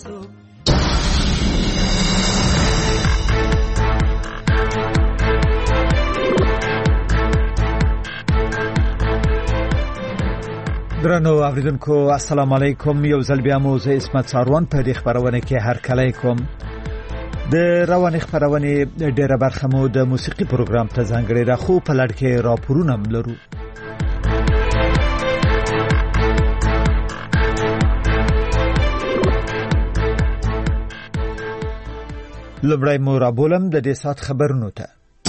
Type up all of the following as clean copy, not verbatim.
سو درنو اوریدونکو السلام علیکم. یو ځل بیا مو زه اسمت ساروان په دې خبرونه کې هرکلی کوم. د رواني خبرونه ډیره برخه مو د موسیقي پروګرام ته ځانګړې ده، خو په لړ کې راپورونه هم لرو. لومړی مو رابولم د دې سات خبرونو ته.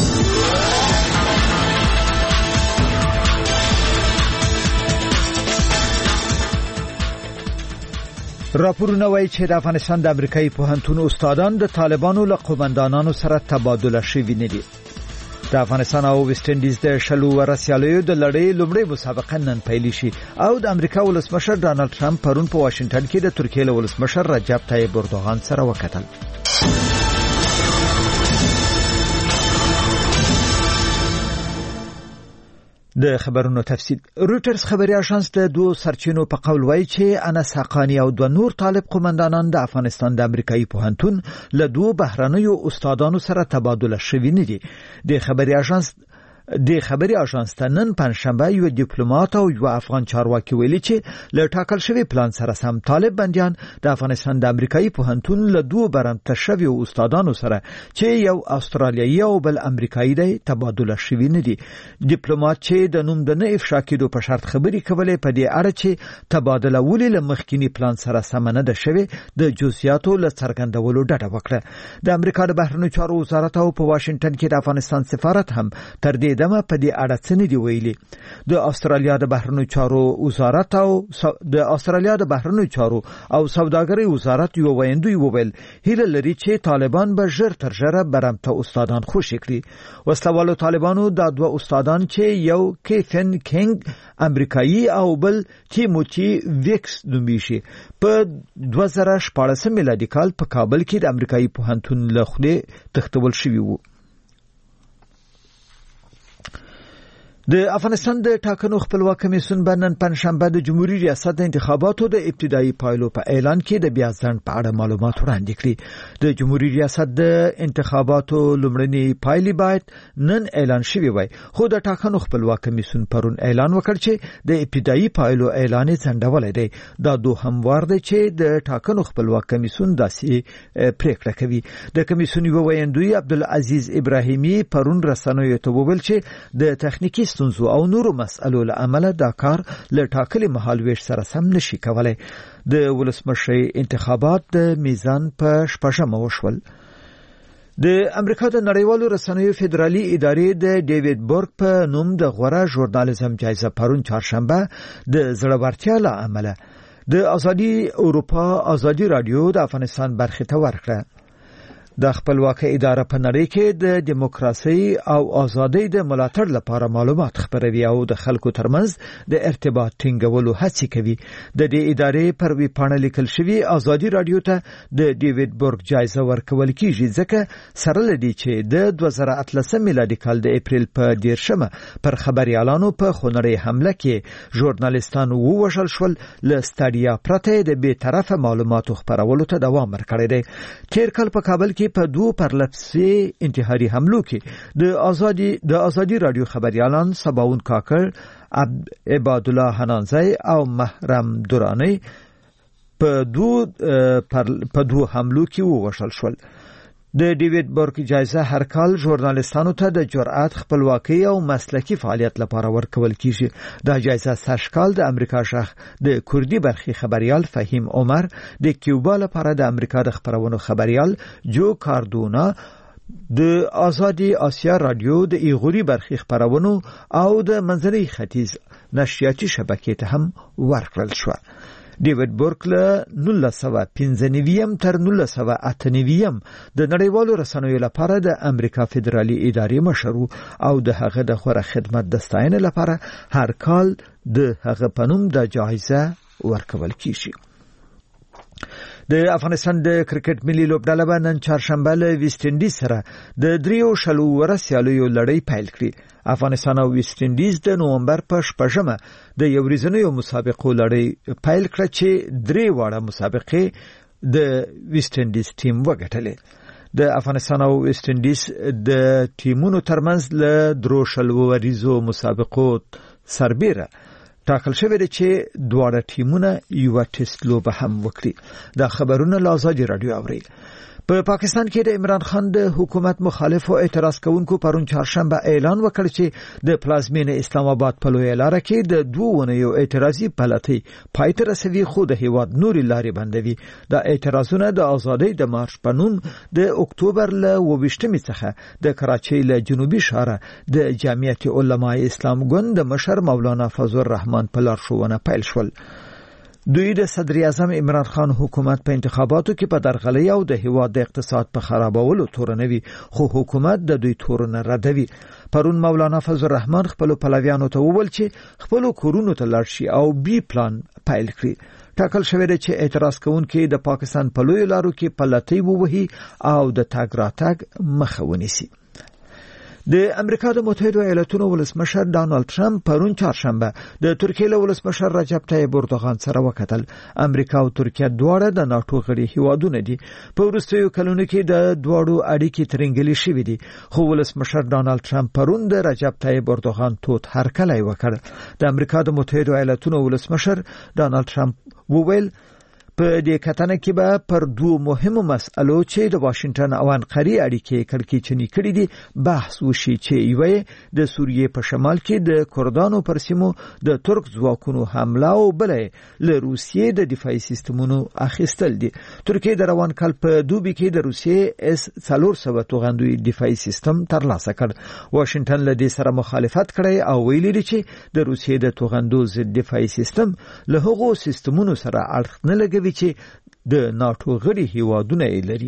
راپورونه وایي چې د افغانستان د امریکایي پوهنتون استادان د طالبانو له قومندانانو سره تبادله شوي نه دي. د افغانستان او ویسټ انډیز د شلو ورسیالیو د لړۍ لومړی مسابقه نن پیل شي او د امریکا ولسمشر ډانلډ ټرمپ پرون په واشنگټن کې د ترکیې ولسمشر رجب طیب اردوغان سره وکتل. د خبرونو تفصیل. رویټرز خبري اژانس د دوه سرچینو په قول وایي چې انس حقانی او دوه نور طالب قومندانان د افغانستان د امریکایي پوهنتون له دوه بهرنیو استادانو سره تبادله شوي نه دي. د خبري اژانس ته نن پنځشنبه یو ډیپلوماټ او یو افغان چارواکي ویلي چې له ټاکل شوی پلان سره سم طالب بنديان د افغانستان د امریکایي پوهنتون له دوه برنامه شوی استادانو سره چې یو استرالیایي او بل امریکایي دی تبادله شوي نه دي. ډیپلوماټ چې د نوم د نه افشا کېدو په شرط خبري کولې په دې اړه چې تبادله ولې له مخکینی پلان سره سم نه ده شوی د جزئیاتو له څرګندولو ډډه وکړه. د امریکا د بهرنیو چارو وزارت او په واشنگټن کې د افغانستان سفارت هم تر دې دمه په دې اړه څه نه دی ویلي. د استرالیا د بهرنیو چارو وزارت او سوداګرۍ وزارت یو ویندوی وویل هیله لري چې طالبان به ژر تر ژره برمته استادان خوشي کړي. وسلوالو طالبانو د دوه استادان چې یو کیفن کینګ امریکایي او بل تیموتی ویکس نومیږي په 2014 میلادي کال په کابل کې د امریکایي پوهنتون له خولې تختول شوی وو. د افغانستان د ټاکنو خپلواک کمیسیون بنن پنځشنبه د جمهوریت ریاست د انتخاباتو د ابتدایي پایلو په اعلان کې د بیا ځنډ په اړه معلومات وړاندې کړي. د جمهوریت ریاست د انتخاباتو لومړني پایلې باید نن اعلان شوي وای، خو د ټاکنو خپلواک کمیسیون پرون اعلان وکړ چې د ابتدایي پایلو اعلان ځنډولای دی. دا دوهم وار دی چې د ټاکنو خپلواک کمیسیون داسې پریکړه کوي. د کمیسیون یو ویندوی عبدالعزیز ابراهیمی پرون رسنیو ته وویل چې د تخنیکی ستونزو او نورو مسئلو له امله دا کار له ټاکلي مهالويش سره سم نشي کولای. د ولسمشر انتخابات د میزان په شپږمه وشول. د امریکا د نړیوالو رسنیو فدرالي ادارې د ډیوډ بورګ په نوم د غوره ژورنالیزم جایزه پرون چهارشنبه د زړورتیا له امله د ازادي اروپا ازادي رادیو د افغانستان برخه ته ورکړه. د خپلواکۍ اداره په نړۍ کې د دیموکراسي او ازادۍ د ملاتړ لپاره معلومات خپروي او د خلکو ترمنځ د ارتباط ټینګولو هڅه کوي. د دې ادارې پر وی پاڼه لیکل شوی ازادي رادیو ته د ډیوډ بورګ جایزه ورکول کیږي ځکه سره لدی چې د 2013 میلادي کال د اپریل په 10مه پر خبريالانو په خونړۍ حمله کې ژورنالیستان ووژل شول. له ستړیا پرته د بی‌طرفه معلوماتو خپرولو ته دوام ورکړی دی. تیر کال په کابل کې په دوه پرلپسې انتحاري حملو کې د ازادي رادیو خبريالان سباون کاکر، عباد الله حنانزی او محرم دورانی په دوه حملو کې ووژل شول. د ډیوډ بورګ جایزه هر کال ژورنالیستانو ته د جرأت، خپلواکۍ او مسلکي فعالیت لپاره ورکول کیږي. دا جایزه سږکال د امریکا شاخ د کوردی برخي خبريال فهیم عمر، د کیوبا لپاره د امریکا د خبرونو خبريال جو کاردونا، د ازادي آسیا رادیو د ایغوري برخي خبرونو او د منځني ختیځ نشریاتي شبکې ته هم ورکړل شو. ډیوډ بورګ له 1995 تر 1998 د نړیوالو رسنیو لپاره د امریکا فدرالي ادارې مشر او د هغه د غوره خدمت د ستاینې لپاره هر کال د هغه پنوم د جایزه ورکول کیږي. د افغانستان د کرکټ ملي لوبډله نن چهارشنبه له ویسټ انډیز سره د 3 شلو ورسیالیو لړۍ پیل کړي. افغانستان او ویسټ انډیز د نومبر په 8مه د یو ورځنیو مسابقو لړۍ پیل کړه چې 3 واړه مسابقې د ویسټ انډیز ټیم وګټلې. د افغانستان او ویسټ انډیز د ټیمونو ترمنځ له دروشل وریزو مسابقو سربېره ټاکل شوی دی چې دواړه ټیمونه یو ټیسټ لوبه هم وکړي. دا خبرونه له آزادي رادیو اوري. په پاکستان کې د عمران خان د حکومت مخالف او اعتراض کوونکو پرون چهارشنبه اعلان وکړ چې د پلازمینه اسلام آباد په لوی لار کې د 2 اونیو اعتراضي پلاتي پای ته رسوي، خو د هیواد نوري لارې بندوي. د اعتراضونو د ازادۍ د مارش په نوم د اکتوبر له 28 څخه د کراچۍ له جنوبي ښار د جمعیت علماء اسلام ګوند د مشر مولانا فضل الرحمن په لارښوونه پیل شول. دوی د صدر اعظم عمران خان حکومت په انتخاباتو کې په درغلۍ او د هیواد د اقتصاد په خرابولو تورنوي، خو حکومت د دوی تورونه ردوي. پرون مولانا فضل الرحمن خپل پلویانو ته وویل چې خپل کورونو ته لاړ شي او بي پلان پیل کړي. ټاکل شوی دی چې اعتراض کوونکي د پاکستان په لوی لارو کې پلاتۍ ووهي او د تګ راتګ مخه ونیسي. د امریکا د متحده ایالاتونو ولسمشر ډانلډ ټرمپ پرون چهارشنبه د ترکیې له ولسمشر رجب طیب اردوغان سره وکتل. امریکا او ترکیه دواړه د ناتو غړي هیوادونه دي. په وروستیو کلونو کې د دواړو اړیکې ترنګلې شوې دي، خو ولسمشر ډانلډ ټرمپ پرون د رجب طیب اردوغان توت هرکلی وکړ. د امریکا د متحده ایالاتونو ولسمشر ډانلډ ټرمپ وویل په دې کتنه کې به پر 2 مهمو مسألو چې د واشنگټن او انقرې اړیکې کړکېچنې کړې دي بحث وشي، چې یوه د سوریې په شمال کې د کردانو پر سیمو د ترک ځواکونو حمله او بل له روسیې د دفاعي سیستمونو اخیستل دي. ترکیه د روان کال په دوبي کې د روسیې S-400 توغندوی دفاعي سیستم ترلاسه کړ. واشنگټن له دې سره مخالفت کړی او ویلي دی چې د روسیې د توغندو ضد دفاعي سیستم له هغو سیستمونو سره اړخ نه لګوي چې د ناتو غړي هیوادونه یې لري.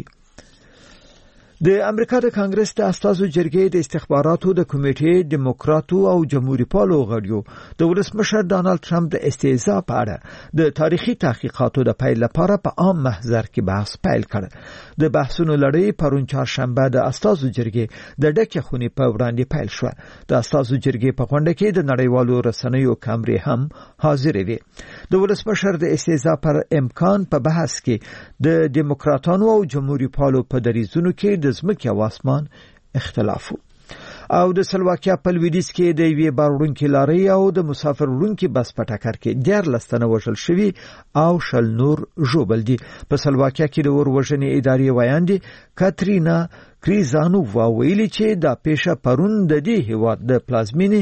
د امریکا د کانګرس د استازو جرګې د استخباراتو د کمیټې ډیموکراتو او جمهوریت پالو غړیو د ولسمشر ډانلډ ټرمپ د استهزاء په اړه د تاریخي تحقیقاتو د پیل لپاره په عام محضر کې بحث پیل کړ. د بحثونو لړۍ پرون چهارشنبه د استازو جرګې د ډکه خونې په وړاندې پیل شو. د استازو جرګې په غونډه کې د نړیوالو رسنیو کامرې هم حاضر وي. د ولسمشر د استهزاء پر امکان په بحث کې د ډیموکراتانو او جمهوریت پالو په دریزونو کې د ځمکې او اسمان اختلاف او د سلواکیا په لویدیځ کې د یوې باروړونکې لارۍ او د مسافر وړونکې بس په ټکر کې 14 تنه وژل شوي او 10 نور ژوبل دي. په سلواکیا کې د اور وژنې ادارې وایاندې کاترینا کریزانووا ویلي چې دا پیښه پرون د دې هیواد د پلازمینې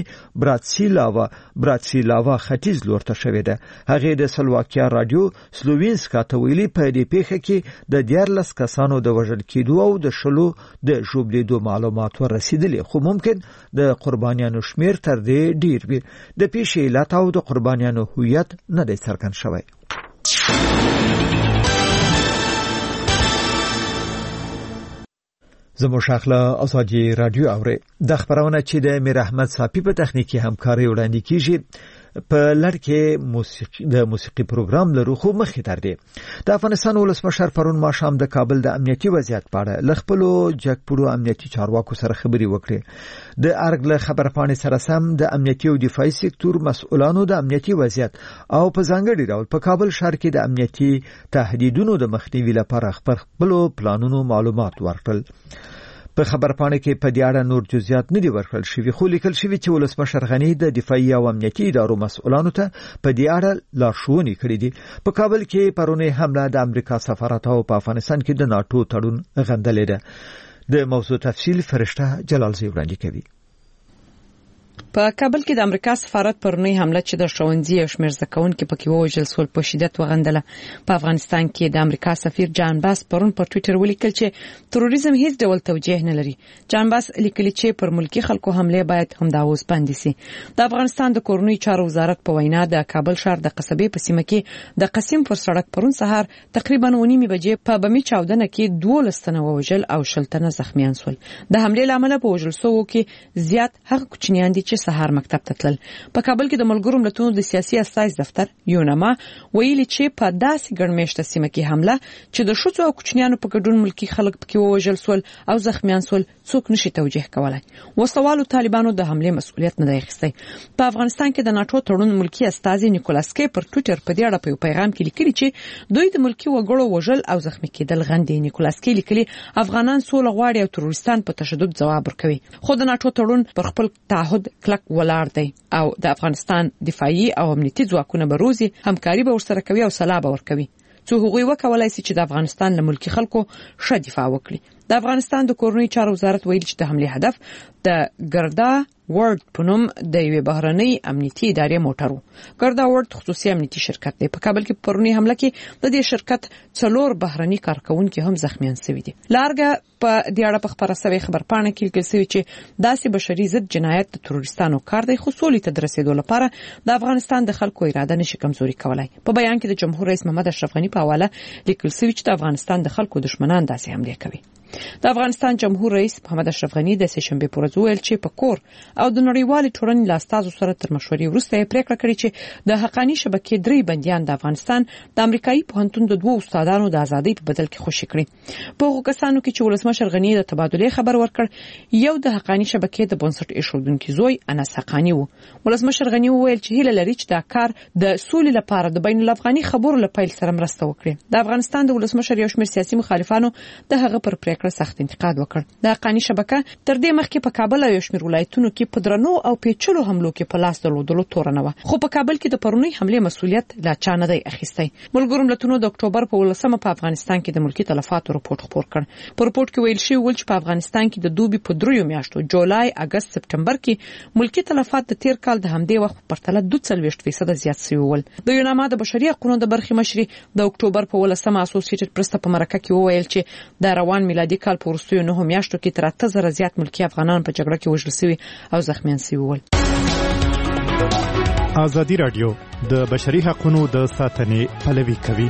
براتسلاوا ختیځ لور ته شوې ده. هغه د سلواکیا رادیو سلووینسکا ته ویلي په دې پیښه کې د 14 کسانو د وژل کېدو او د 10 د ژوبلیدو معلومات ورسېدلي، خو ممکن د قربانیانو شمیر تر دې ډیر وي. د پیښې علت او د قربانیانو هویت نه دی څرګند شوی. زموږ شاخله ازادي رادیو اوري. د خبرونه چې د میر احمد صافي په تخنیکی همکاري وړاندې کیږي په لړ کې موسیقي پروګرام لرو، خو مخې تر دې د افغانستان ولسمشر پرون ماښام د کابل د امنیتي وضعیت په اړه ل خپل جګپورو امنیتي چارواکو سره خبري وکړي. د ارګ له خبرپاڼې سره سم د امنیتي او دفاعي سکتور مسؤلانو د امنیتي وضعیت او په ځانګړي ډول په کابل ښار کې د امنیتي تهدیدونو د مخنیوي لپاره خپل پلانونو معلومات ورکړل. په خبرپاڼه کې په دې اړه نور جزئیات نه دي ورکړل شوي، خو لیکل شوی چې ولسمشر غنی د دفاعي او امنیتي ادارو مسؤلانو ته په دې اړه لارښوونې کړې دي. په کابل کې پرونی حمله د امریکا سفارت او په افغانستان کې د ناتو تړون غندلې ده. د موضوع تفصیل فرشته جلال زی وړاندې کوي. په کابل کې د امریکا سفارت پرونی حمله چې د ښوونځي او شمېر زده کوونکو پکې ووژل شول په شدت وغندله. په افغانستان کې د امریکا سفیر جان باس پرون په ټوئیټر ولیکل چې تروریزم هیڅ ډول توجیه نه لري. جان باس لیکلی چې پر ملکی خلکو حمله باید همدا اوس بند شي. د افغانستان د کورنۍ چارو وزارت په وینا د کابل ښار د قصبې په سیمه کې د قسم پر سړک پرون سهار تقریبا 9:30 بجې په بمي چاودنه کې 12 تنه وژل او 10 تنه زخمیان شول. د حمله لامل په وژل سوو کې زیات هغه کوچنیان دي چې سهار مکتب ته تلل. په کابل کې د ملګرو ملتونو د سیاسي استازي دفتر یونما ویلي چې په داسې ګڼمېشته سیمه کې حمله چې د ښځو او کوچنیانو په ګډون ملکی خلک پکې ووژل سول او زخمیان سول څوک نشي توجیه کولای. وسوالو طالبانو د حمله مسؤلیت نه دی اخیستی. په افغانستان کې د ناتو تړون ملکی استازي نیکولاس کی پر ټوئیټر په دې اړه په پیغام کې لیکلي چې دوی د ملکی وګړو وژل او زخمی کېدل غندي. نیکولاس کی لیکلي افغانان سوله غواړي او تروریستان په تشدد ځواب ورکوي. خو د ناتو تړون پر خپل تعهد کلک ولاړ دی او د افغانستان دفاعي او امنیتي ځواکونه به روزي همکاري به ورسره کوي او سلاح به ورکوي. څو هغوی وکولای شي چې د افغانستان له ملکی خلکو ښه دفاع وکړي. د افغانستان د کورنۍ چارو وزارت ویلي چې د حمله هدف د ګردا ورډ په نوم د یوې بهرنۍ امنیتي ادارې موټر و. ګردا ورډ خصوصي امنیتي شرکت دی. په کابل کې پرونی حمله کې د دې شرکت 4 بهرني کارکونکو هم زخمیان شوي دي. لارګه په دې اړه په خبره سوي خبرپاڼه کې لیکل شوی چې داسې بشري ضد جنایت د تروریستانو کار دی، خو سولې ته د رسیدو لپاره د افغانستان د خلکو اراده نشي کمزوري کولای. په بیان کې د جمهور رئیس محمد اشرف غنی په حواله لیکل شوی چې د افغانستان د خلکو دشمنان داسې حمله کوي. د افغانستان جمهور رئیس محمد اشرف غنی د سهشنبه پر ورځ ویل چې په کور او د نړیوال ټولنې له استازو سره تر مشورې وروسته یې پریکړه کړې چې د حقانی شبکې 3 بنديان د افغانستان د امریکایي پوهنتون د 2 استادانو د ازادۍ په بدل کې خوشي کړي. په هغو کسانو کې چې ولسمشر غنی د تبادله خبر ورکړ، یو د حقانی شبکې د بنسټ ایښودونکو زوی انس حقانی وو. ولسمشر غنی وویل چې هیله لري چې دا کار د سولې لپاره د بین الافغاني خبرو لپاره سره مرسته وکړي. د افغانستان د ولسمشر یو شمېر سیاسي مخالفانو د هغه پر پریکړه سخت انتقاد وکړ. د حقانی شبکه تر دې مخکې په کابل او یو شمېر ولایتونو کې په درنو او پیچلو حملو کې په لاس درلودلو تورنه و، خو په کابل کې د پرونی حمله مسؤلیت لا چا نه دی اخیستی. ملګرو ملتونو د اکتوبر په 18 په افغانستان کې د ملکی تلفاتو رپورت خپور کړ. په رپورت کې ویل شوی چې په افغانستان کې د دوبي په 3 میاشتو جولای، اگست، سپتمبر کې ملکی تلفات د تیر کال د همدې وخت په پرتله 42% زیات شوي ول. د یوناما د بشري حقوقو د برخې مشري د اکتوبر په 18 اسوسییټډ پریس په مرکه کې وویل چې د روان میلادي کال په وروستیو 9 میاشتو کې تر 8000 زیات ملکی افغانان په جګړه کې وژل شوي او زخمیان شوي ول. ازادي رادیو د بشري حقوقو د ساتنې پلوي کوي.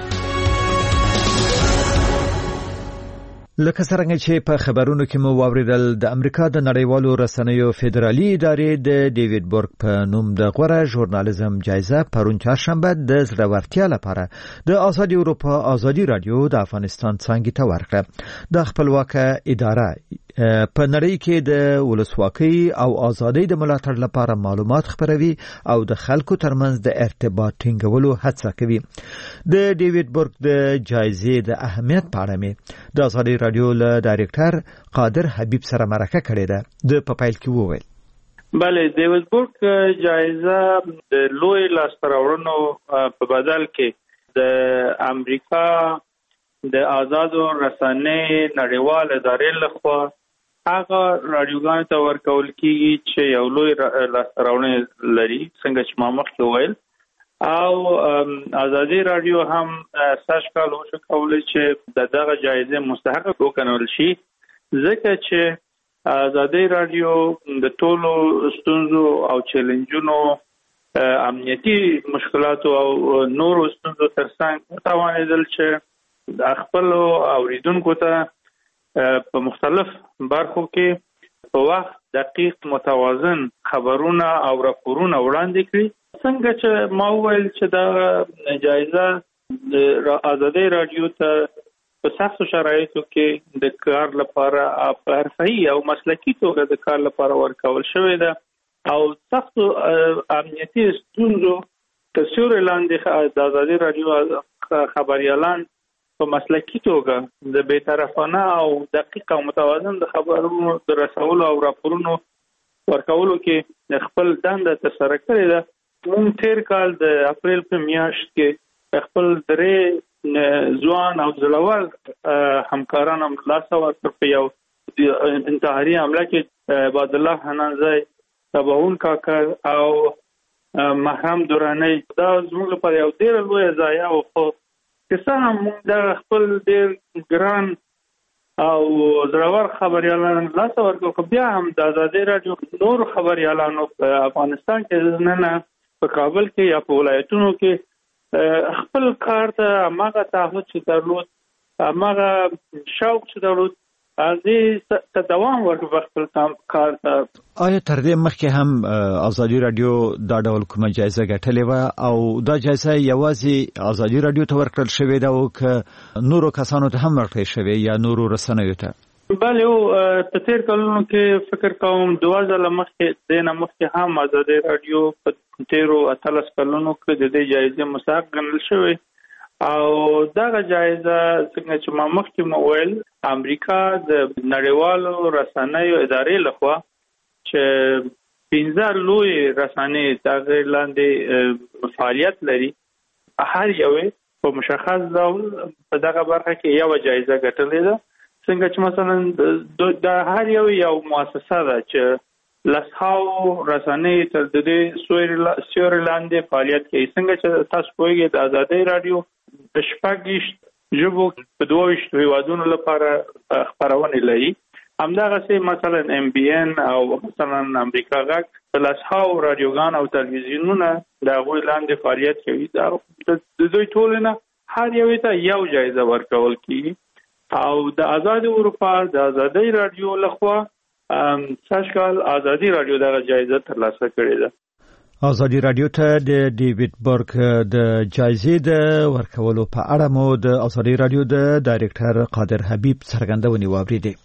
لکه څنګه چې په خبرونو کې مو واوریدل، د امریکا د نړیوالو رسنیو فدرالي ادارې د ډیوډ بورګ په نوم د غوره ژورنالیزم جایزه پرون چهارشنبه د زړورتیا لپاره د آزادي اروپا آزادي رادیو د افغانستان څنګه ته ورکړه. د خپلواکه اداره په نړۍ کې د ولسواکۍ او ازادۍ د ملاتړ لپاره معلومات خپروي او د خلکو ترمنځ د ارتباط ټینګولو هڅه کوي. د ډیوډ بورګ د جایزې د اهمیت په اړه مې د آزادي رادیو له ډایرکټر قادر حبیب سره مرکه کړې ده. د پپایل کې وویل بله ډیوډ بورګ جایزه د لوی لاسته په بدل کې د امریکا د آزادو رسنۍ نړیوال ادارې لخوا هغه رادیوګانو ته ورکول کیږي چې یو لوی لاسته لري، څنګه چې ما مخکې وویل. او آزادي رادیو هم سږ کال وشو کولی چې دغه جایزه مستحق وګڼل شي، ځکه چې آزادي رادیو د ټولو ستونزو او چیلنجونو، امنیتي مشکلاتو او نورو ستونزو ترڅنګ توانیدل چې د خپل اوریدونکو ته په مختلف برخو کې په وخت دقیق متوازن خبرونه او راپورونه وړاندې کړي. څنګه چې ما وویل چې دا جایزه د آزادي رادیو ته په سختو شرایطو کې د کار لپاره په حرفه‌ای او مسلکي توګه د کار لپاره ورکول شوې ده او سختو امنیتي ستونزو تر سیوري لاندې د آزادي رادیو خبريالان په مسلکي توګه د بی‌طرفانه او دقیق او متوازن د خبرونو د رسولو او راپورونو ورکولو کې خپل دنده ترسره کړې ده. موږ تیر کال د اپریل په میاشت کې خپل درې ځوان او زړور همکاران هم لاس ورکړ په یو انتحاري حمله کې عباد الله حنانزی، تباون کاکر او محرم دورانی. دا زموږ لپاره یو ډېر لوی ضایعه او خو کسان موږ د خپل ډېر ګران او زړور خبريالان لاس ورکړو، خو بیا هم د آزادي رادیو نور خبريالانو په افغانستان کې نن په کابل کې یا په ولایتونو کې خپل کار ته هغه تعهد چې درلود، هغه شوق چې درلود، دې ته دوام ورکړي خپل کار ته. آیا تر دې مخکې هم ازادي رادیو دا ډول کومه جایزه ګټلې و او دا جایزه یوازې ازادي رادیو ته ورکړل شوې ده او که نورو کسانو ته هم ورکړل شوې یا نورو رسنیو ته؟ بله په تیر کلونو کې فکر کوم 2000 مخکې د مخکې هم ازادي رادیو په تیرو 18 کلونو کې د دې جایزې مستحق ګڼل شوی او دا جایزه څنګه چې ما مخکې مو ویل امریکا د نړیوالو رسنیو ادارې لخوا چې 15 لوی رسنۍ تغیر لاندې فعالیت لري هر یوې په مشخص ډول په دغه برخه کې یو جایزه ګټلې ده. څنګه چې مثلا د هر یو مؤسسه ده چې لسهاو رسنۍ تر دې سیوري لاندې فعالیت کوي. څنګه چې تاسو پوهیږئ د ازادي رادیو د 26 ژبو په 22 هیوادونو لپاره خبرونه لري. همدغه مثلا MBN او مثلا امریکا غږ د لسهاو رادیوګان او تلویزیونونه د غوي لاندې فعالیت کوي. د دوی ټولنه هر یو ته یو جایزه ورکول کیږي او د آزاد اروپا د ازادي رادیو لخوا ساشکال ازادي رادیو دغه جایزه ترلاسه کړې ده. ازادي رادیو ته د ډیوډ برک د جایزې د ورکولو په اړه مو د ازادي رادیو د ډایریکټر قادر حبیب څرګندونې واوریدې.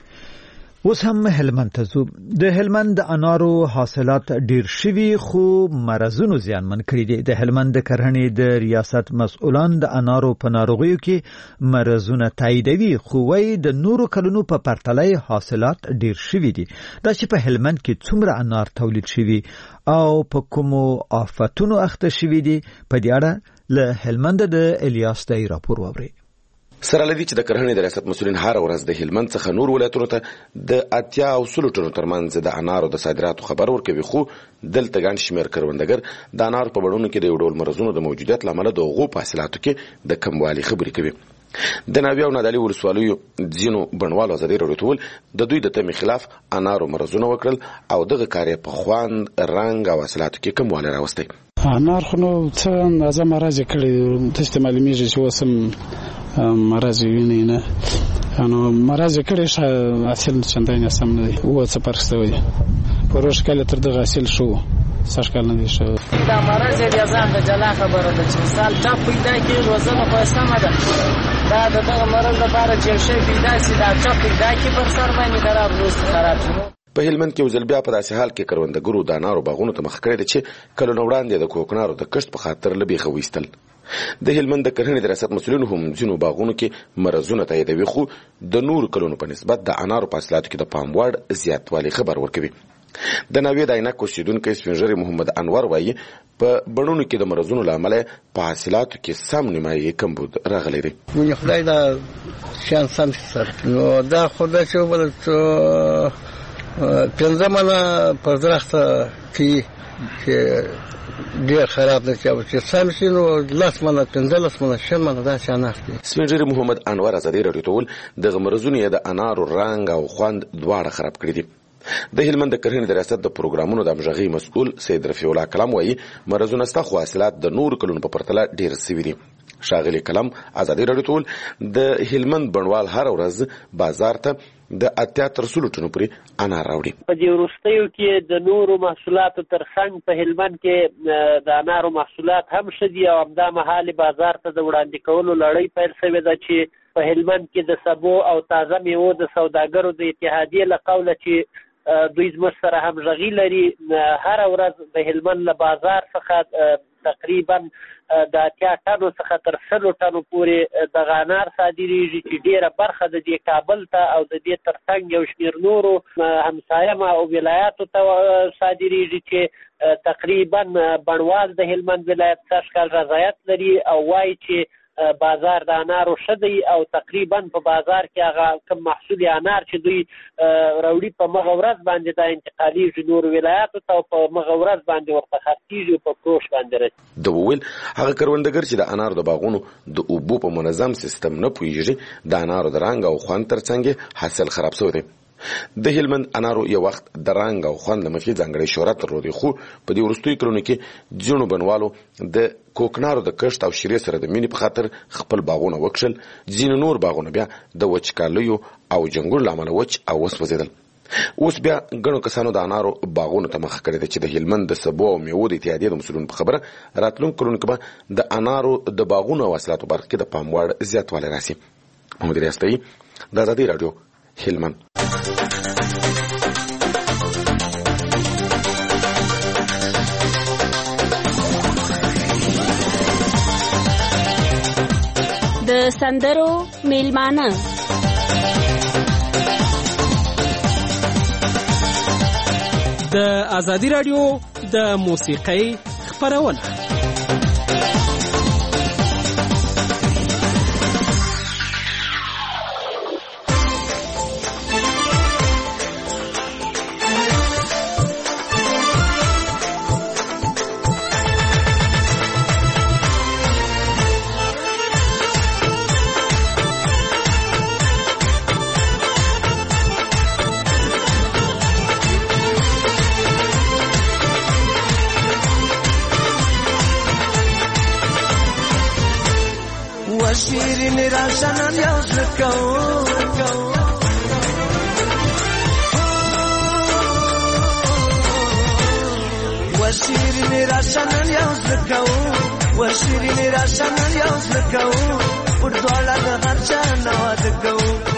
اوس هم هلمند ته ځو. د هلمند انارو حاصلات ډیر شوي خو مرزونو زیانمن کړي دي. د هلمند کرهڼې د ریاست مسؤلان د انارو په ناروغیو کې مرزونه تاییدوي خو وايي د نورو کلونو په پرتله حاصلات ډیر شوي دي. دا چې په هلمند کې څومره انار تولید شوي او په کومو آفتونو اخته شوي دي په دې اړه له هلمند د الیاس دای راپور واوري. سره لدی چې د کرهڼې د ریاست مسؤلین هر ورځ د هلمند څخه نور ولایتونو ته د 80 او 100 ټنو ترمنځ د انارو د صادراتو خبر ورکوي خو دلته ګڼ شمېر کروندګر د انارو په بڼونو کې د یو ډول مرزونو د موجودیت له امله د هغو په حاصلاتو کې د کموالي خبرې کوي. د ناوې او نادعلي ولسوالیو ځینو بڼوالو ازادي راډیو ته وویل د دوی د تمې خلاف انارو مرزونه وکړل او دغه کار یې په خوند رنګ او حاصلاتو کې کموالی راوستی. انار خو نو څه اندازه مرض یې کړی تاسو ته معلومیږي چې اوس هم مرض یې ویني نه نو مرض یې کړی حاصل چندانې سم نه دی اووه څپرخ شوی پروژ کله تر دغه حاصل شو سږکال نه دی شوی. دا مرض یې بیا ځان ته جلا خبره ده چې مثال چا پیدا کېږي روزنه خو یې سمه ده دا د دغه مرض لپاره چې یو شی پیدا شي دا چا پیدا کړي پر سر باندې خراب وروسته خراب شي. په هلمند کې وزل بیا په داسې حال کې کروندګرو د انارو باغونو ته مخ کړی دی چې کلونه وړاندې د کوکنارو د کښت په خاطر له بیخه ویستل. د هلمند د کرهڼې د ریاست مسؤلینو هم ځینو باغونو کې مرزونه تاییدوي خو د نورو کلونو په نسبت د انارو په حاصلاتو کې د پام وړ زیاتوالی خبر ورکوي. د ناوې د عینک اوسیدونکی سپین ږیری محمد انور وایي په بڼونو کې د مرزونو له امله په حاصلاتو کې سم نیمایي کمبود راغلی دی. خدای دا شان سم سر نو دا خدای چې وبل 15 منه پر درخته کې ډیر خراب نه چې سم شي نو 10 منه 15 منه 6 منه دا شان اخلي. سپین ږیری محمد انور ازادي راډیو ته وویل د مرزونو د انارو رنګ او خوند دواړه خراب کړي دي. د هلمند د کرهڼې د ریاست د پروګرامونو د همغږۍ مسؤل سید رفیع الله کلام وایي مرزونه ستا خو حاصلات د نورو کلونو په پرتله ډیر سوي دي. ښاغلي کلام ازادي راډیو ته وویل د هلمند بڼوال هر ورځ بازار ته د 80 تر 100 ټنو پورې انار راوړي. په دې وروستیو کې د نورو محصولاتو ترڅنګ په هلمند کې د انارو محصولات هم ښه دي او همدا مهال بازار ته د وړاندې کولو لړۍ پیل شوې ده چې په هلمند کې د سبو او تازه میوو د سوداګرو د اتحادیې له قوله چې دوی زموږ سره همغږي لري هر ورځ د هلمند له بازار څخه تقریبا د 80 ټنو څخه تر 100 ټنو پورې د انار صادریږي چې ډیره برخه د دې کابل ته او د دې ترڅنګ یو شمېر نورو همسایه او ولایاتو ته صادریږي چې تقریبا بڼوال د هلمند ولایت سږکال رضایت لري او وایي چې بازار د انارو ښه دی او تقریبا په بازار کې هغه کوم محصول انار چې دوی راوړي په مغه ورځ باندې دا انتقالیږي نور ولایاتو ته او په مغه ورځ باندې ورته خرڅیږي او په فروش باندې راځي. د وویل هغه کروندګر چې د انارو د باغونو د اوبو په منظم سیستم نه پوهیږي د انارو د رنګ او خوند ترڅنګ حاصل خراب شوی دی. د هلمند انارو یو وخت د رنګ او خوند لمخې ځانګړی شهرت درلودی، خو په دې وروستیو کلونو کې ځینو بڼوالو د کوکنارو د کښت او شیرې سره د مینې په خاطر خپل باغونه وکشل، ځینو نور باغونه بیا د وچکالیو او جنګونو له امله وچ او وسوځېدل. اوس بیا ګڼو کسانو د انارو باغونو ته مخه کړې ده چې د هلمند د سبو او میوو د اتحادیې د مسؤلینو په خبره راتلونکو کلونو کې به د انارو د باغونو او حاصلاتو برخه کې د پام وړ زیاتوالی راسي. محمد ریاستي، د ازادي راډیو، هلمند. د سندرو میلمانه د ازادي راډیو د موسیقۍ خپرونه. شیرین راشنن یوز لکو و شیرین راشنن یوز لکو و شیرین راشنن یوز لکو پردوالا د هر چا نواد کو.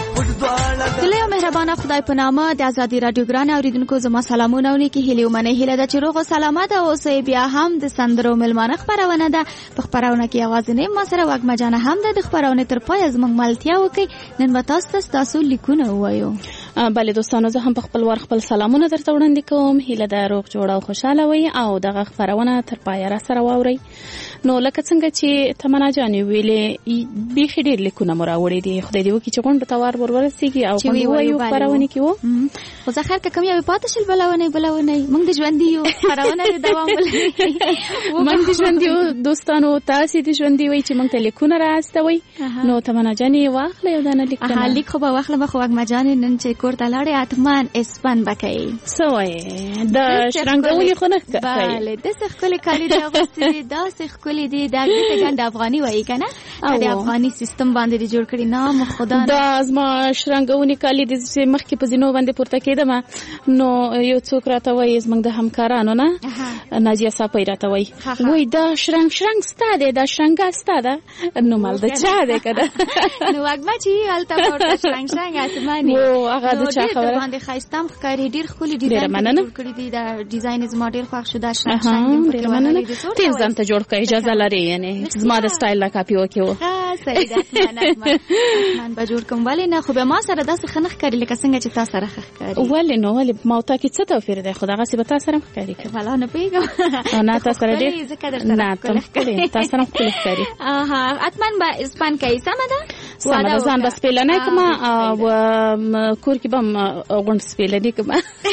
دله یو مهربانه خدای په نامه د ازادي راډیو ګران اوریدونکو زما سلامونه او نیکی هیله ومنه. هیله ده چې روغ او سلامت اوسئ. بیا هم د سندرو ملمانه خبرونه ده. په خبرونه کې اوازونه ما سره وګما جان هم ده. د خبرونه تر پای زموږ ملتیا وکي. نن به تاسو لیکونه وایو. بله دوستانو، زه هم په خپل ور خپل سلامونه درته وړاندې کوم. هیله ده روغ جوړ او خوشاله وي او دغه خبرونه تر پای را سره واورئ. نو لکه څنګه چې تمنا جانې ویلې بیخي ډېر لیکونه مو راوړي دي. خدای دې وکړي چې غونډو ته ور ورسېږي او وایو خبرونه کې وو. خو زه خیر که کوم یو پاتې شل بلونه موږ د ژوندي یو خبرونه دې دوام ولري. موږ د ژوندي یو دوستانو، تاسې د ژوندي وي چې موږ ته لیکونه راستوي. نو تمنا جانې واخله یو دانه لیکونه. لیک خو به واخله. خو وګما جانې نن چې کور ته لاړې حتمان اسپن به کوي. څه وایې د شرنګولي خو نه کوي. بله داسې ښکلې کالي دې اغوستې دي، داسې ښکلې دي. دا ګنډ افغاني وایي که نه؟ د افغاني سیستم باندې دې جوړ کړي. نام خدا دا زما شرنګونې کالي دې چې مخکې په زینو باندې پورته کېدم، نو یو څوک راته وایي زموږ د همکارانو نه نازیه صاحب راته وایي دا شرنګ ستا دی، دا شرنګا ستا ده. نو مال د چا دی که ده؟ نو وګما چې هلته ورته شرنګ اسماني هغه د چا خبره؟ باندې ښایسته هم ښکاري. ډېر ښکلي ډېره مننه کړي دي. دا ډیزاین زما ډېر خوښ شو. دا شرنګ ډېره مننه. ته ځان ته جوړ کړې، اجازه لرې، یعنی زما د سټایل نه کاپي وکړې و. صحیح ده. من به جوړ کوم. ولې نه؟ خو بیا ما سره داسې ښه نه ښکاري لکه څنګه چې تا سره ښه ښکاري. ولې نو؟ ولې ما او تا کې څه توپیر دی؟ خو دغسې به تا سره هم ښکاري که والا نه پوهېږم. نه تا سره ډېر نه ته ښکلې، تا سره هم ښکلې ښکاري. حتما به اسپن کوي. سمه ده. سمه ده. ځان به سپېلنی کړم او کور کې به هم غونډ سپېلني کړم.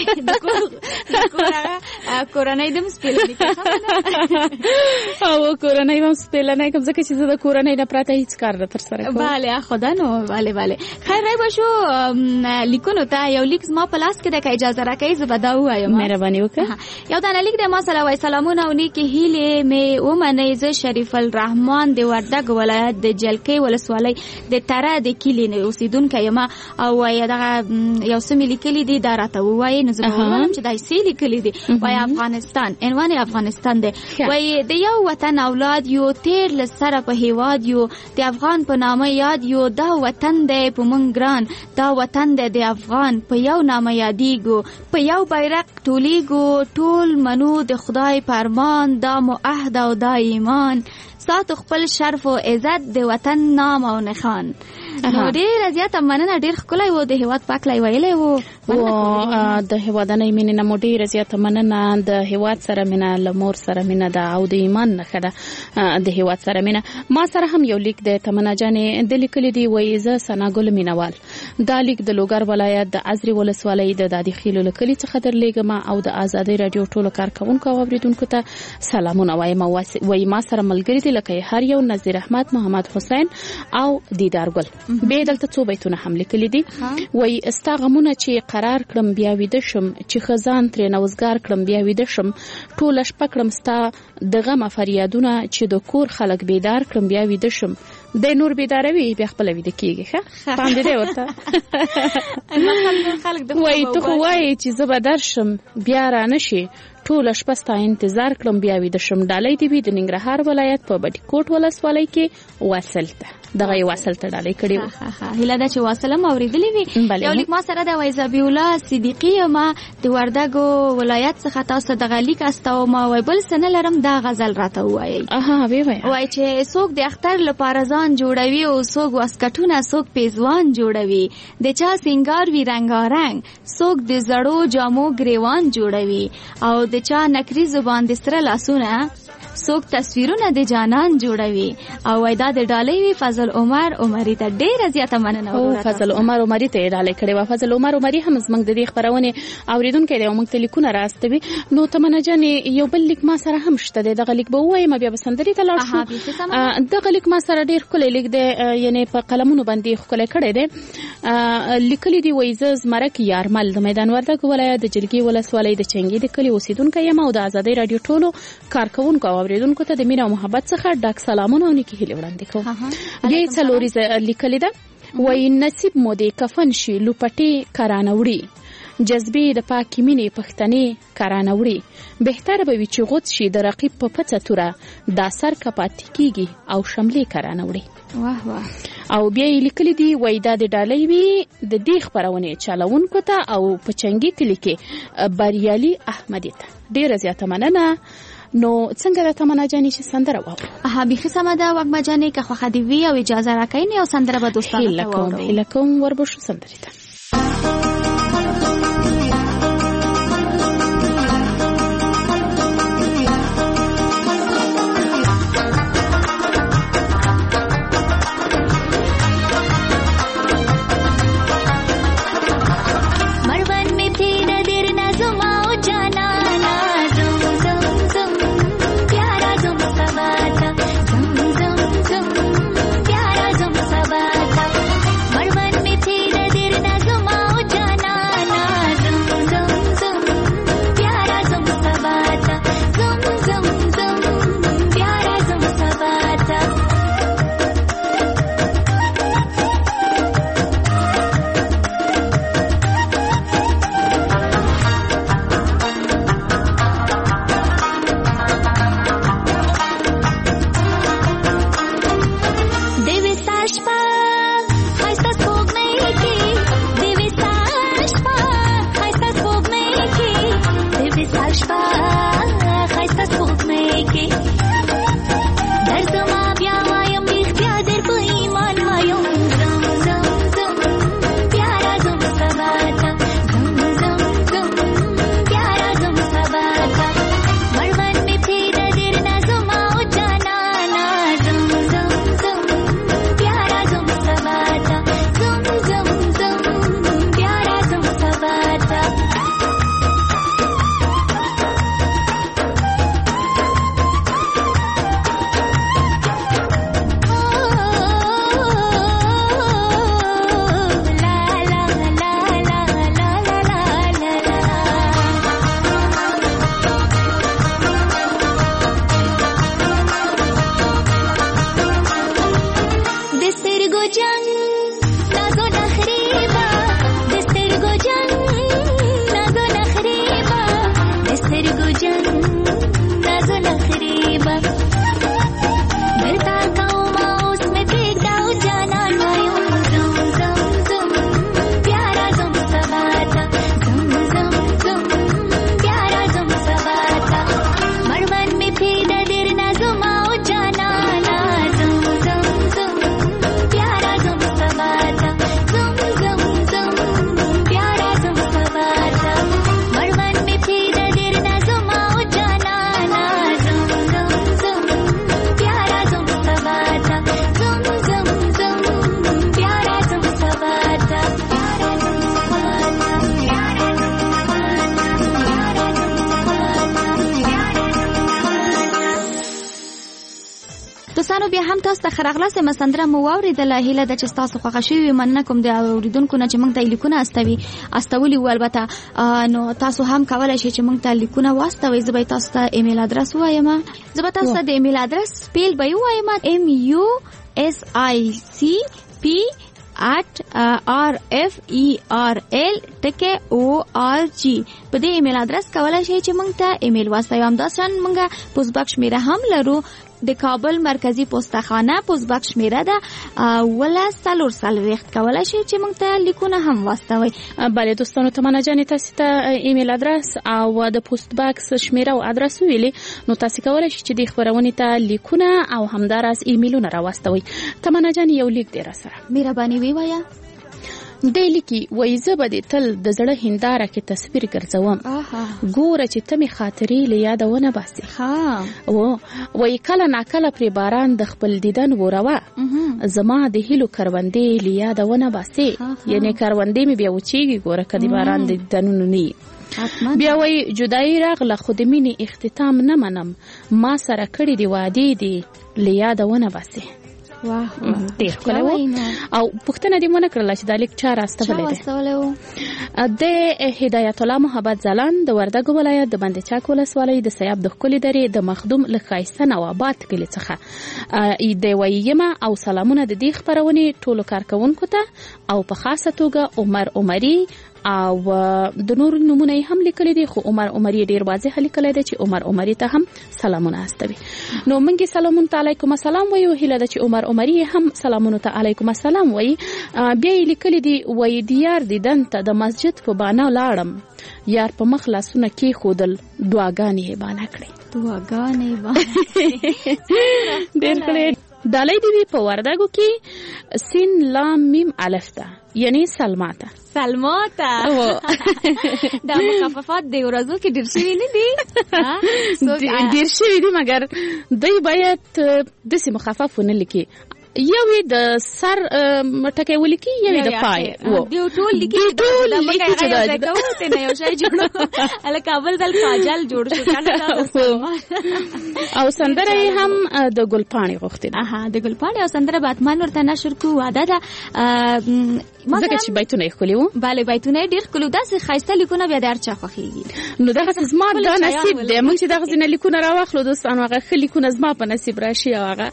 کورنۍ دې هم سپېلني کړم او کورنۍ به هم سپېلنی کړم ځکه چې زه د کورنۍ نه پرته هیڅ کار نه ترسره کوم. بله خدا نو. بله خیر رای باشو. لیکونو ته یو لیک زما په لاس کې ده، که اجازه راکوئ زه به دا ووایم. مهرباني وکړه. یو دانه لیک دی ما سره وایي سلامونه او نیکې هیلې مې ومنئ. زه شریف الرحمن د وردګ ولایت د جلکۍ ولسوالۍ د تره د کلي اوسېدونکی یم او وایي دغه یو څه مې لیکلي دي دا راته ووایي. نو زه به ووایم چې دا څه لیکلي دي. وایي افغانستان، عنوان افغانستان دی. وایي د یو وطن اولاد یو، تیر له سره په هېواد یو، د افغان په نامه یاد یو. دا وطن دی په موږ ګران، دا وطن دی د افغان. په یو نامه یادیږو، په یو بیرق ټولیږو. ټول منو د خدای فرمان، دا مو عهد او دا ایمان. ساتو خپل شرف او عزت د وطن نام او نښان. نو ډېره زیاته مننه. ډېر ښکلی و. د هېواد پاک لی ویلی و. د هېوادنۍ مینې نه مو ډېره زیاته مننه. د هېواد سره مینه، له مور سره مینه ده او د ایمان نښه ده د هېواد سره مینه. ما سره هم یو لیک د تمنا جانې د لیکلي دي. وایي زه ثناګل مینوال دا لیک د لوګر ولایت د ازري ولسوالۍ د دادی خیلو لکلي څخه درلېږم او د آزادۍ رادیو ټولو کارکونکو او اوریدونکو ته سلامونه وایم. وای ما سره ملګری دي لکه هر یو نذیر احمد، محمد حسین او دیدار ګل. به دلته څو بیتونه هم لیکلي دي. وای استا غمونه چې قرار کړم بیا ویده شم، چې خزان ترې نوزګار کړم بیا ویده شم، ټول شپه کړم ستا د غم فریادونه، چې د کور خلک بیدار کړم بیا ویده شم. د نور بیداروي بیا خپل ویده کیږي. ښه پام دې ورته وای ته خو وای چې زه به درشم بیا را نشي، ټول شپه ستا انتظار کړم بیا ویده شم. ډالۍ دی د ننګرهار ولایت په بټي کوټ ولسوالۍ کې واصلته دغه واصلته ډالۍ کړي و. هیله ده چې واصله اوریدلې وي. یو لیک ما سره د وایزابی الله صدیقی ما د وردګو ولایت څخه تاسو د غلیک استاو ما وای بل سن لرم دا غزل راته وایي. وای چې څوک د اختر لپاره ځان جوړوي او څوک واسکټونه څوک پیزوان جوړوي، د چا سنگار وی رنگارنګ څوک د زړو جامو گریوان جوړوي، او د چا نکری زبان د سره لاسونه څوک تصویرونه د جانان جوړوي. او وایدا د ډالۍ وی فضل عمر عمری ته ډیره زیاته مننه. او فضل عمر عمری ته ډالۍ کړي و. فضل عمر عمری هم زمنګ د دې خبرونه اوریدونکو دی او موږ ته لیکونه راستوي. نو تمنه جانې یو بل لیک ما سره هم شته دی. دغه لیک به وایم بیا بسندري ته لاړ شو. دغه لیک ما سره ډیر کله لیک دی، یعنی په قلمونو باندې خپل کړي دی. لیکلي دی وایزز مرک یارمل د میدان وردګ ولایت د جلګي ولسوالۍ د چنګي د کلی اوسیدونکو یم او د آزادۍ رادیو ټولو کارکونکو او اوریدونکو ته د مینه او محبت څخه ډک سلامونه او نیکی هیله وړاندې کوم. بیا څلوري لیکلي ده. وای نصیب مو دې کفن شي لوپټي کرانوړي، جذبې د پاکي مینې پښتنې کرانوړي، بهتر به وي چې غوت شي د رقیب په پڅه توره، دا سر کپاتې کیږي او شملې کرانوړي. واه واه. او بیا یې لیکلي دي وای دا د ډالۍ وي د دې خبرونه چلوونکو ته او په چنګي کلی کې بریالي احمدي ته ډیره زیاته مننه. نو څنګه د تمنا جانې چې سندره واورو؟ بيخي سمه ده وګما جانې که خو خدي وی او اجازه راکړئ نو سندره به دوستانه ته واورو. هیله کوم وربشو سندره ته. मरवन में फिर दिल न بیا هم تاسو ته خراغلاس مسندره مو اوریدله هیله د چې تاسو خوښ شوی مننه کوم د اوریدونکو نه چې موږ ته لیکونه استولي البته نو تاسو هم کولای شئ چې موږ ته لیکونه واستوي. زه به تاسو ته ایمیل ادرس وایم. زه به تاسو ته د ایمیل ادرس سپیل به وایم music@rferl.org. په دې ایمیل ادرس کولای شئ چې موږ ته ایمیل واستوي. هم دا څنګه موږ پوسټ باکس میره هم لرو د کابل مرکزی پوسټخانه پوسټ باکس میره ده ولا سالور سالويخت کولای شئ چې موږ ته لیکونه هم واستوي. بله دوستانو تمنا جان تاسو ته ایمیل ادرس او د پوسټ باکس شمیره او ادرس ویلي نو تاسو کولای شئ چې د خبرونه ته لیکونه او همدارس ایمیلونه راوستوي. تمنا جان یو لیک دی را سره مهرباني وی وایا د لیکي وای زبد تل د زړه هنداره کې تصویر ګرځوم ګوره چې تمه خاطرې لیادونه باسي او وای کله ناکله پر باران د خپل دیدن وروه زما د هیلو کروندې لیادونه باسي یعنی کروندې می بیا وچیږي ګوره کدي باران د دنونو نی بیا وای جدای راغله خود مینی اختتام نه منم ما سره کړی دی وادي دی لیادونه باسي. واه ډیر کله او پښتنه دې مونږ کړل چې د لیک چا راستولې ده د هدایت الله محبت زلان د وردګ ولایت د بند چاک ولسوالۍ د سیاب د خولي درې د مخدوم لخایسته نوابات کلی څخه د ویمه او سلامونه د دې خبرونه ټولو کارکونکو ته او په خاصه توګه عمر عمري او د نور نمونه هم لیکل دي خو عمر عمري ډیر واضح لیکل دي چې عمر عمري ته هم سلامونه استوي. نو منګي سلامون علیکم السلام وایو هله د چې عمر عمري هم سلامونه علیکم السلام وای بیا لیکل دي وای دیار دیدن ته د مسجد په بانا لاړم یار په مخلصونه کې خودل دعاګانې باندې کړې ډیر کړې دالای دی په وردګو کې سین لام میم الف ته یعنی سلماته دا مخففات دی ورځو کې ډیر شوی نه دي ډیر شوی دي مګر دوی باید د سیم مخففونه لیکي یوې د سر مټکې ولیکي یوې د پای دی ټول لیکي چې دا کوته نه یو شی جوړو ال کابل دل کاجل جوړ شو کنه او سندره هم د ګلپاڼي غوښتي د ګلپاڼي او سندره باتمان ورته نشر کو واده ده زکه چې بیتونه خولي وو bale بیتونه ډیر کلو داسې خایسته لیکونه بیا درچا خوخيږي. نو دغه زما د نصیب دی موږ چې دغه زنه لیکونه راوخلو دوستانو هغه لیکونه زما په نصیب راشي هغه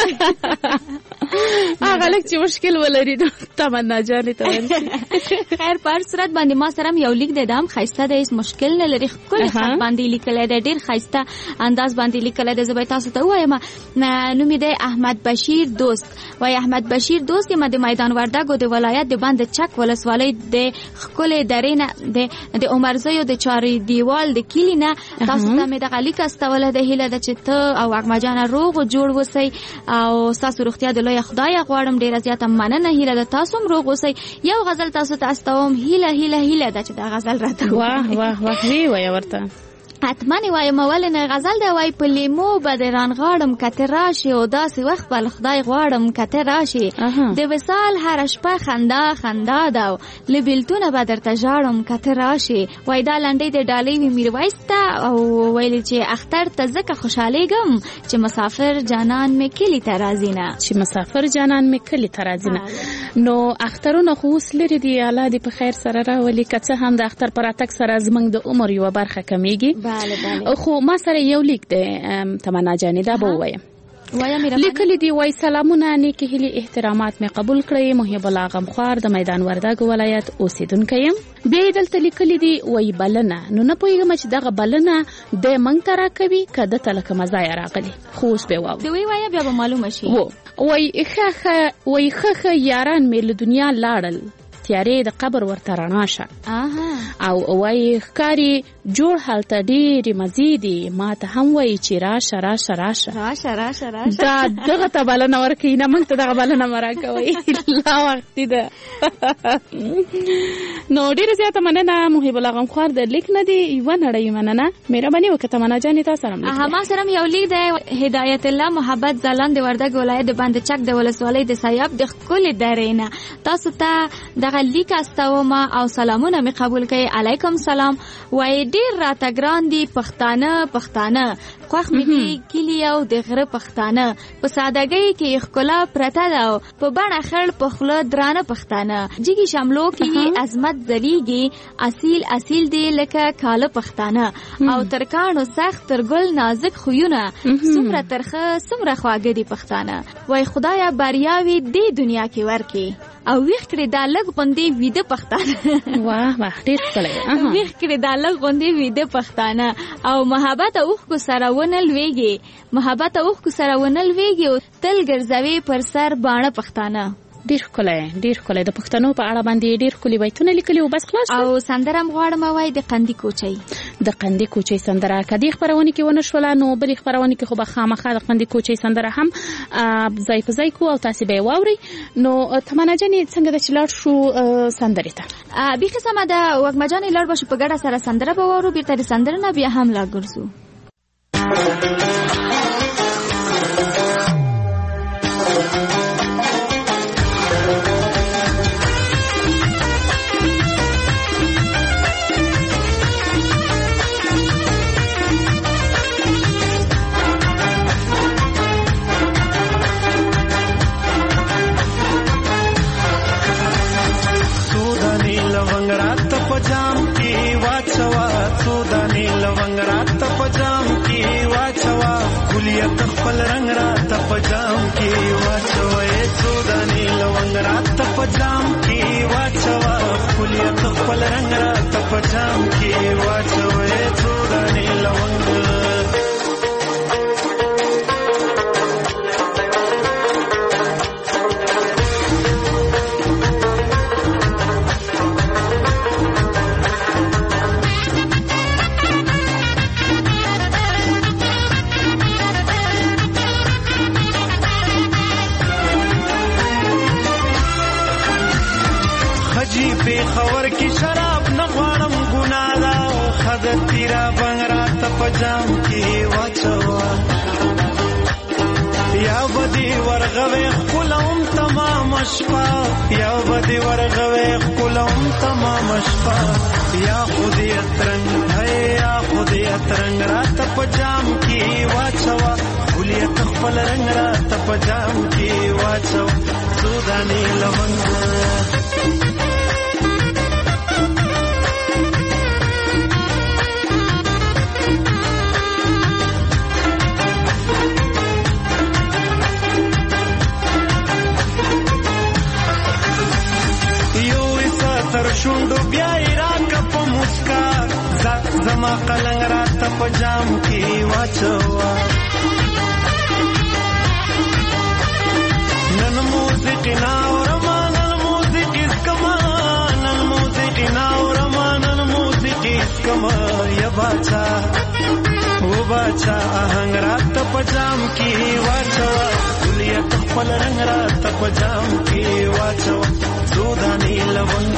لک چې مشکل ولري تمنا جانې ته خیر پر صورت باندې ما سره یو لیک د دام خایسته د هیڅ مشکل نه لري خپل خط باندې لیکل دی ډیر خایسته انداز باندې لیکل دی زبې تاسو ته وایم نوم دی احمد بشیر دوست وای احمد بشیر دوست یم د میدان وردګو د ولایت د بند چک ولسوالۍ د خپل درینه د عمرزیو د چاري دیوال د کلینا تاسو ته مې د غلیک استوله د هیله د چته او اګمجان روغ جوړ وسی او تاسو روغتیا د لوی خدای غواړم ډیر زیاته مننه هیله د تاسو روغ وسی یو غزل تاسو ته استوم هیله د چې د غزل راته واه وی ورته اتمنی وایم ولنه غزل دی وای په لیمو بدران غاړم کته راشي او داسې وخت بل خدای غواړم کته راشي د وصال هر شپه خندا دا لبلتونه بدرته ژاړم کته راشي وای دا لنډې د ډالۍ وی میرويستا او ویل چې اختر ته زکه خوشالېګم چې مسافر جانان می کلی ترازینه نو اخترونه خو وسلري دی الله دې په خیر سره راولي کڅه هم د اختر پر اتک سره زمنګ د عمر یو برخه کمیږي. بله خو ما سره یو لیک دی تمنا جانې دا به وایم لیکل دی وای سلامونه نیکی هلي احترامات می قبول کړی محب الله غمخوار د میدان وردګ ولایت اوسیدونکو یم به دلته لیکل دی وای بلنه نو نه پویګم چې دغه بلنه د منګ ترا کوي کده تلک مزه راغلی خو اوس به واو دوی وای بیا به معلومه شي وای خخه یاران مې له دنیا لاړل تیارې د قبر ورته رڼا شه او وای ښکاری جوړ حالت ډېری مزيدي ما ته هم وای چې راشه دا دغه ته بلنه ورکې نه موږ ته دغه بلنه مراکوي لا وخت ده نو ډېر زیاته مننه محب الله غمخوار د لیک نه دی یو نړۍ مننه مهرباني وکړه منا جانې تاسو سره ما سره یو لیک دی هدایت الله محبت زلان د وردګ ولایت د بند چک د ولسوالۍ د سیاب د خپل درینه تاسو ته دغه لیک استوم او سلامونه می قبول کړئ علیکم سلام وای ډیر راته ګران دي پښتانه خوښ مې دي کلی او د غره پښتانه په سادهګۍ کې ښکلا پرته ده په بڼه خړ په خوله درانه پښتانه جګي شملو کې عظمت ځلیږي اصیل دی لکه کاله پښتانه او ترکانو سخت تر ګل نازک خویونه څومره ترخه څومره خواږه دي پښتانه وای خدایا بریاوي دې دنیا کې ورکې او ویښ کړې دا لږ غوندې ویده پښتانه واه ډېر ښکلی ویښ کړې دا لږ غوندې ویده پښتانه او محبت اوښکو سره ونه لویږي او تل ګرځوي پر سر باڼه پښتانه ډېر ښکلی د پښتنو په اړه باندې ډېر ښکلي بیتونه لیکلي او بس خلاص او سندره هم غواړم وای د قندي کوچۍ سندره که دې خپرونې کې ونه شوله نو بلې خپرونې کې خو به خامخا د قندي کوچۍ سندره هم ځای په ځای کو او تاسې به یې واورئ نو تمنا جانې څنګه ده چې لاړ شو سندرې ته بیخي سمه ده وږمه جانې لاړ به شو په ګډه سره سندره به واورو بېرته د سندرې نه بیا هم لا ګرځو पजाम की वाचवा सोदानी लवंग रात पजाम की वाचवा गुलियत पल रंग रात पजाम की वाचवा सोदानी लवंग रात पजाम की वाचवा गुलियत पल रंग रात पजाम की वाचवा सोदानी लवंग خور کی شراب نه غواړم ګناه ده خزر تیرا بنګرا ته پجام کی واچوا یا بدی ورغوي خلوم تمام شپه یا بدی ورغوي خلوم تمام شپه یا خودی اترنګ ہے یا خودی اترنګ رات پجام کی واچوا خلیت خپل رنگ رات پجام کی واچوا سودانی لمنګ شوندو بیا ایران کا په مسکا زما قلنګ رات په جام کې واچوا نن موسیقي ناورما نن موسیقي اسکما نن موسیقي ناورما نن موسیقي اسکما یا باچا او باچا آهنګ رات په جام کې واچوا ګلیت خپل رنگ رات په جام کې واچوا سودانی لونګ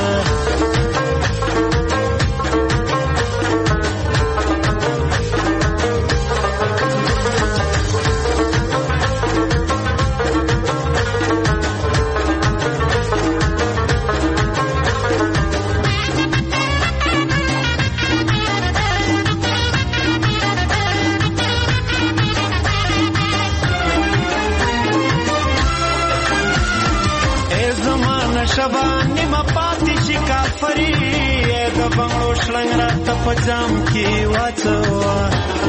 شبانی ما پاتی شي کافری د بنگلو شلنګ رات پجام کی واچوا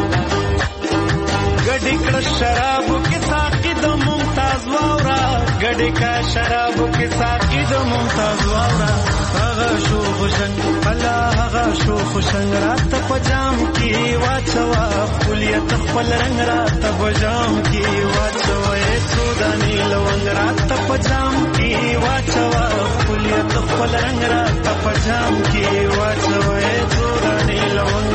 گډی کړه شراب کې ساقي د ممتاز واورا گډی کا شراب کې ساقي د ممتاز واورا هغه شو خوشنګ الله هغه شو خوشنګ رات پجام کی واچوا کلیت خپل رنگ رات پجام کی واچوا سودانی لونګ رات پجام کی واچوا کلیت خپل رنگ رات پجام کی واچوا سودانی لونګ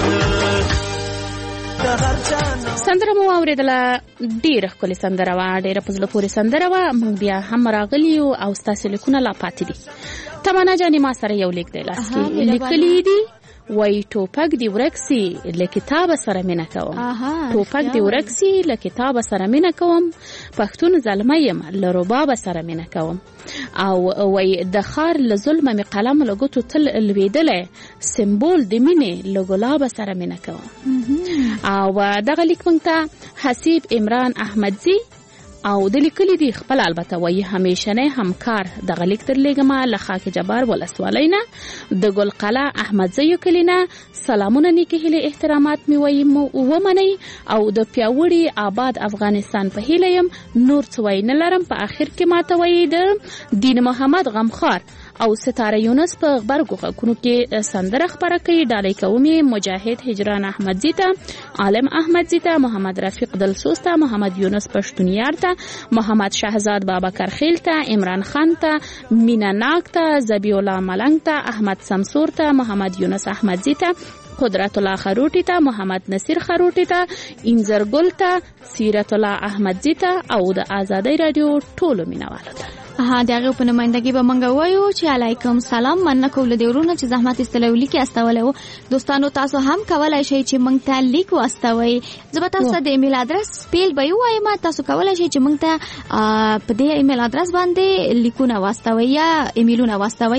سندره مو اوریدله ډیره ښکلې سندره وه ډیره په زړه پورې سندره وه موږ بیا هم راغلي یو او ستاسې لیکونه لا پاتې دي تمنا جانې ما سره یو لیک دی لاس کې لیکلي دي وای ټوپک دی ورکسي له کتاب سره مینه کوم ټوپک دی ورکسي له کتاب سره مینه کوم پښتون زلمه یم له رباب سره مینه کوم او وای د خار له ظلم می قلم له ګوتو تل لویدلې سمبول د مینې له ګلاب سره مینه کوم او دغه لیک مونږ ته حسیب عمران احمدزی او د لیکلي دی خپل البته وایي همیشنه همکار د غلیک تر لګما له خاک جبار ولسوالۍ نه د ګل قلعه احمد زیو کلینا سلامونه نیکه هله احترامات می وایي ومني او د پیاوړي آباد افغانستان په هیله يم نور څه وای نه لرم په اخر کې ماته وایي د دین محمد غمخار او ستاره یونس په غبرګو غونو کې سندره خبره کوي ډالۍ کومي مجاهد هجران احمد زیتا عالم احمد زیتا محمد رفیق دلسوستا محمد یونس پښتونیار ته محمد شهزاد بابکر خیل ته عمران خان ته مینا ناک ته زبی الله ملنګ ته احمد سمسور ته محمد یونس احمد زیتا قدرت الله خروټی ته محمد نصیر خروټی ته انزرګل ته سیرت الله احمد زیتا او د آزادۍ رادیو ټولو مینوالو ته دغه په نمائندګي به منګه وایو چې علیکم سلام مننه کوم له ورونو چې زحمت استلولي کې استولو دوستانو تاسو هم کولای شئ چې موږ ته لیک واستوي زه به تاسو د ایمیل ادرس پیل به وایم تاسو کولای شئ چې موږ ته په دې ایمیل ادرس باندې لیکونه واستوي یا ایمیلونه واستوي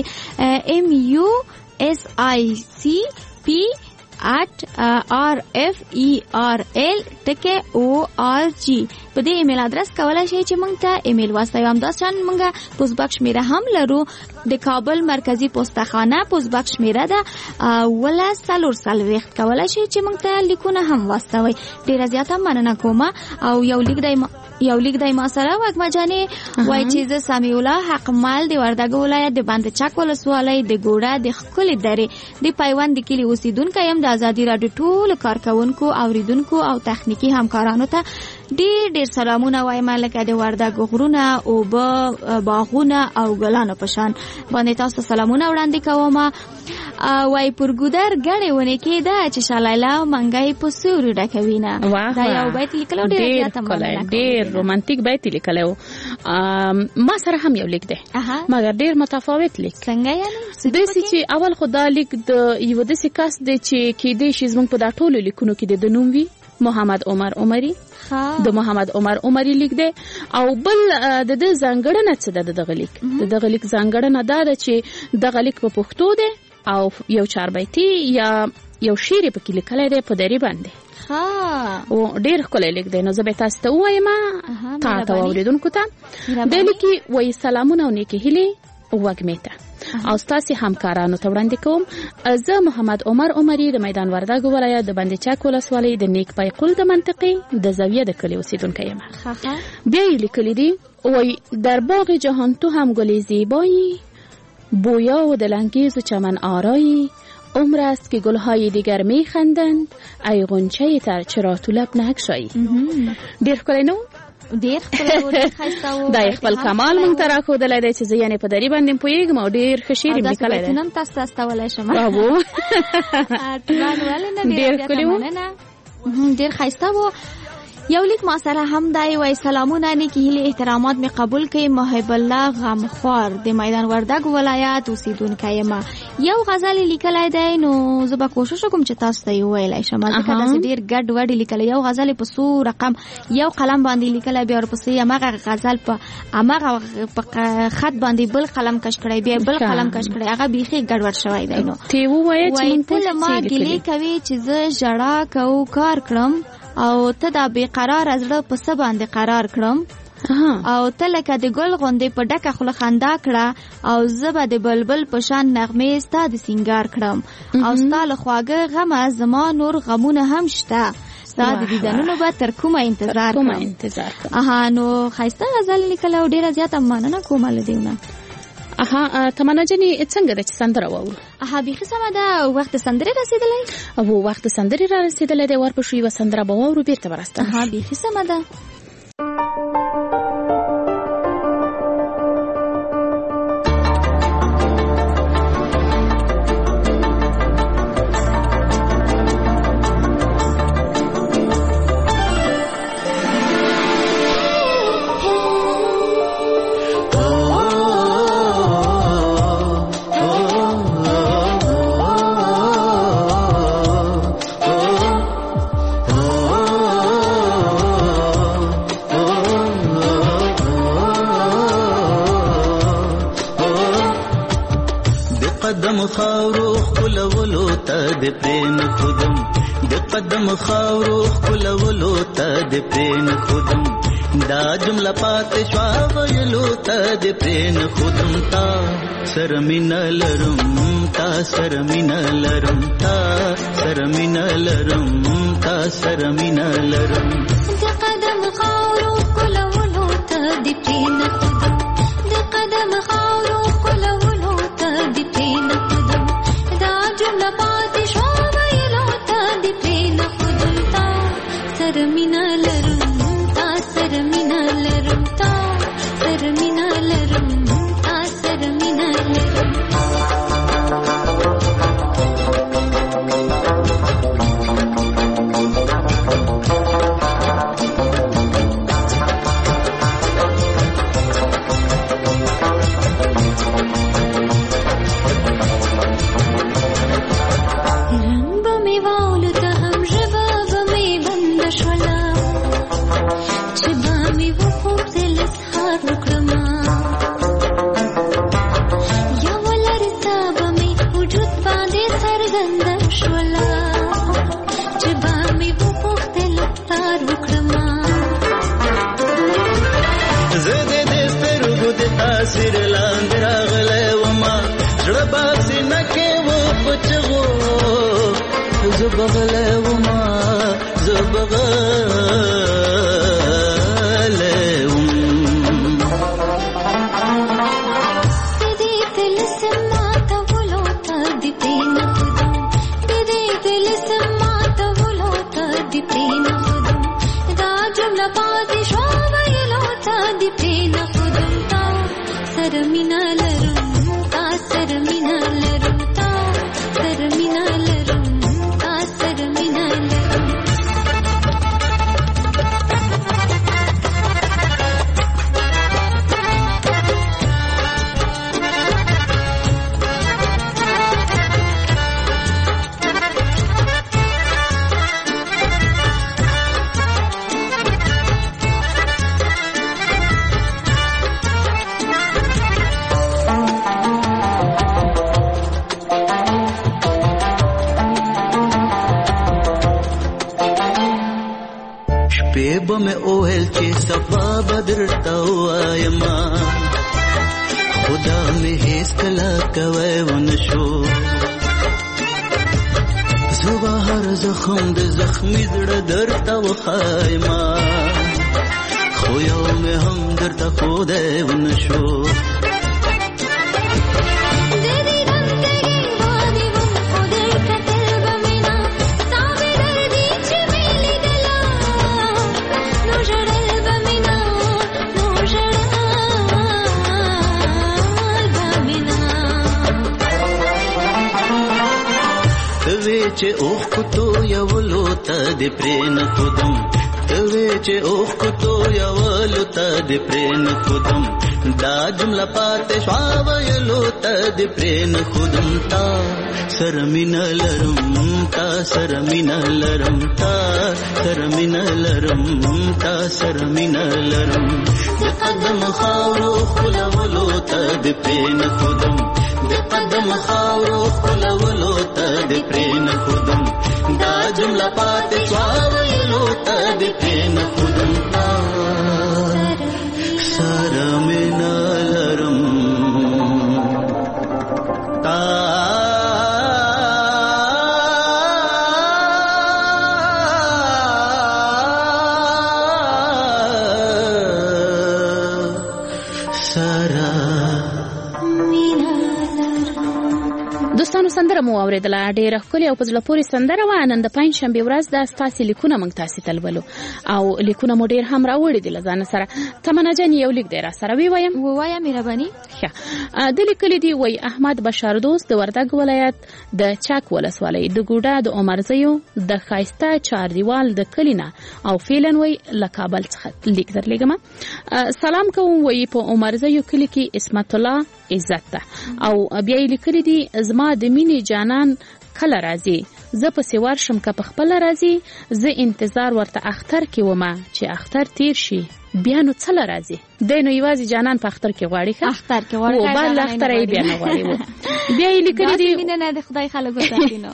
musicp@rferel.org په دې ایمیل ادرس کولای شئ چې موږ ته ایمیل واستوي هم دا څنګه موږ پوسټ باکس میره هم لرو د کابل مرکزی پوسټخانه پوسټ باکس میره ده ولا سلور سلويخت کولای شئ چې موږ ته لیکونه هم واستوي ډیره زیاته مننه کوم او یو لیک دای ما سره وګما جانې وای چې ز سامي الله حق مال دی وردګ ولایت د باندې چک ولسوالۍ د ګوړه د خپل درې د پیوند د کلی اوسیدونکو يم د ازادي رادیو ټول کارکونکو اوریدونکو او تخنیکی همکارانو ته ډېر سلامونه وایم لکه د وردګ غرونه او باغونه او ګلانو په شان باندې تاسو سلامونه وړاندې کوم وای پرګودر غړې ونه کېده چې شالایلا منګای په سوري ډکوینه دا یو بیت لیکلو ډېر رومانتیک بیت لیکلو ما سره هم یو لیک ده مګر ډېر متفاوت لیک څنګه یعنی د چې اول خدا لیک د یو د سکاس د چې کې د شیز موږ په دا ټولو لیکونو کې د نوم وی محمد عمر عمری د محمد عمر عمری لیک دی او بل د ځانګړنه څه ده د غلیک ځانګړنه دا ده چې د غلیک په پښتو ده او یو چاربیتي یا یو شعر په کې لیکل دی په دری باندې او ډیر ښکلی لیک دی نو زه به تاسو ته وایم تاسو اوریدونکو ته د لیکي وای سلامونه او نیکی هیلې وګمې ته او تاسو همکارانو ته وړاندې کوم زه محمد عمر عمری د میدان وردګ ولایت د باندې چک ولسوالۍ د نیک پای قل د منطقې د زاویه د کلی اوسیدونکو یم بیا یې لیکلی دی وای در باغ جهان تو هم گل زیبایی بویا و دلانگیز و چمن آرایی عمر است که گلهای دیگر میخندند ای غنچه تر چرا تو لب نگشایی ډیر ښکلی نو ډیر خسته دا خپل کمال مونږ ته راښودلی دی چې زه یعنې په دري باندې پوهېږم او ډېر ښه شعر یې لیکلی دی نن تاسو استولی شم ډېر ښکلي وو ډیر خسته وو یو لیک ما سره هم دی وای سلامونه نیکی هیله احترامات می قبول کړئ محب الله غمخوار د میدان وردګ ولایت اوسیدونکی یم یو غزل لیکلای دی نو زه به کوشش وکم چې تاسو ته ویلای شم ځکه دا ډیر ګډ وډ لیکل یو غزل په سو رقم یو قلم باندې لیکلای بیا ورپسې هغه غزل په هغه خط باندې بل قلم کش کړی بیا بل قلم کش کړی هغه بیخي ګډ وډ شوی دی نو تی وایي چې ما ګلې کوي چې زه ژړا کو کار کړم او ته دا بیقرار زړه په څه باندې قرار کړم او ته لکه د ګل غوندې په ډکه خوله خندا کړه او زه به د بلبل په شان نغمې ستا د سینګار کړم او ستا له خواږه غمه زما نور غمونه هم شته ستا د دیدنونو به تر کومه انتظار کړم نو ښایسته غزل لیکله او ډېره زیاته مننه کوم له دې نه تمنا جنې څنګه د سندره واورو بیخي سمه ده وخت سندرې رسیدلی او وخت سندرې را رسیدلی دی ورپسې یوه سندره به واورو بیرته به راستنه بیخي سمه ده قدم خاورو خپلولو ته د پرین خودم د قدم خاورو خپلولو ته د پرین خودم دا جمله پاتې شوا ویلو ته د پرین خودم تا سره مینه لرم تا سره مینه لرم تا سره مینه لرم تا سره مینه لرم د قدم خاورو خپلولو ته د پرین خودم د قدم خاورو خپلولو ته د پرین خودم دا جمله پاتې شوا ویلو ته د پرین خودم تا سره مینه لرم تا سره مینه لرم تا سره مینه لرم تا سره مینه لرم سر لاند راغله وما زړه باسي نکه و پچغو زبغله وما زبغله دې دل سماته ولوته دې پین خودم دې دل سماته ولوته دې پین خودم دا جمله پاتې شو ویلوته دې پین خودم تا سره مینه لرم تا سره مینه لرم تا سره مینه لرم تا سره مینه لرم به مې اوهل چې صفا بدر تا وایما خدا مې هیڅ کله کوي ونشو زه هر زخم د زخمي زړه درته وخایما خو یو مې هم درته خدای ونشو چې اوخ کوتو یولو ته د پرین خودم توی چې اوخ کوتو یولو ته د پرین خودم دا جمله پاتې شوا ویلو ته د پرین خودم تا سره مینه لرم تا سره مینه لرم تا سره مینه لرم تا سره مینه لرم د قدم خاورو خپلولو ته د پرین خودم د قدم خاورو خپلولو ته د پرین خودم دا جمله پاتې شوا ویلو ته د پرین خودم تا سره مینه لرم تا دوستانو سندره مو اوریدله ډیره ښکلې او په زړه پورې سندره وه. نن د پنجشنبې ورځ ده. ستاسې لیکونه موږ تاسې ته لولو او لیکونه مو ډېر هم راوړي دي له ځانه سره. تمنا جان یو لیک دی راسره ووایم مهرباني. ښه د لیکلي دي وایي احمد بشار دوست د وردګ ولایت د چک ولسوالۍ د ګوډه د عمرزیو د ښایسته چاردیوال د کلینا او فعلا وایي له کابل څخه لیک درلېږم. سلام کوم وایي په عمرزیو کلي کې اسمت الله عزت ده او بیا یې لیکلي دي زما د مینې جانان کله راځي زه پسې ورشم که په خپله راځي زه انتظار ورته اختر کې ومه چې اختر تیر شي بیا نو څه راځي د نو یوازې جانان په اختر کې غواړي اختر کې غواړي او بل اختر یې بیا نه غواړي بیا یې لیکلي دي نه د خدای خلک وساتینو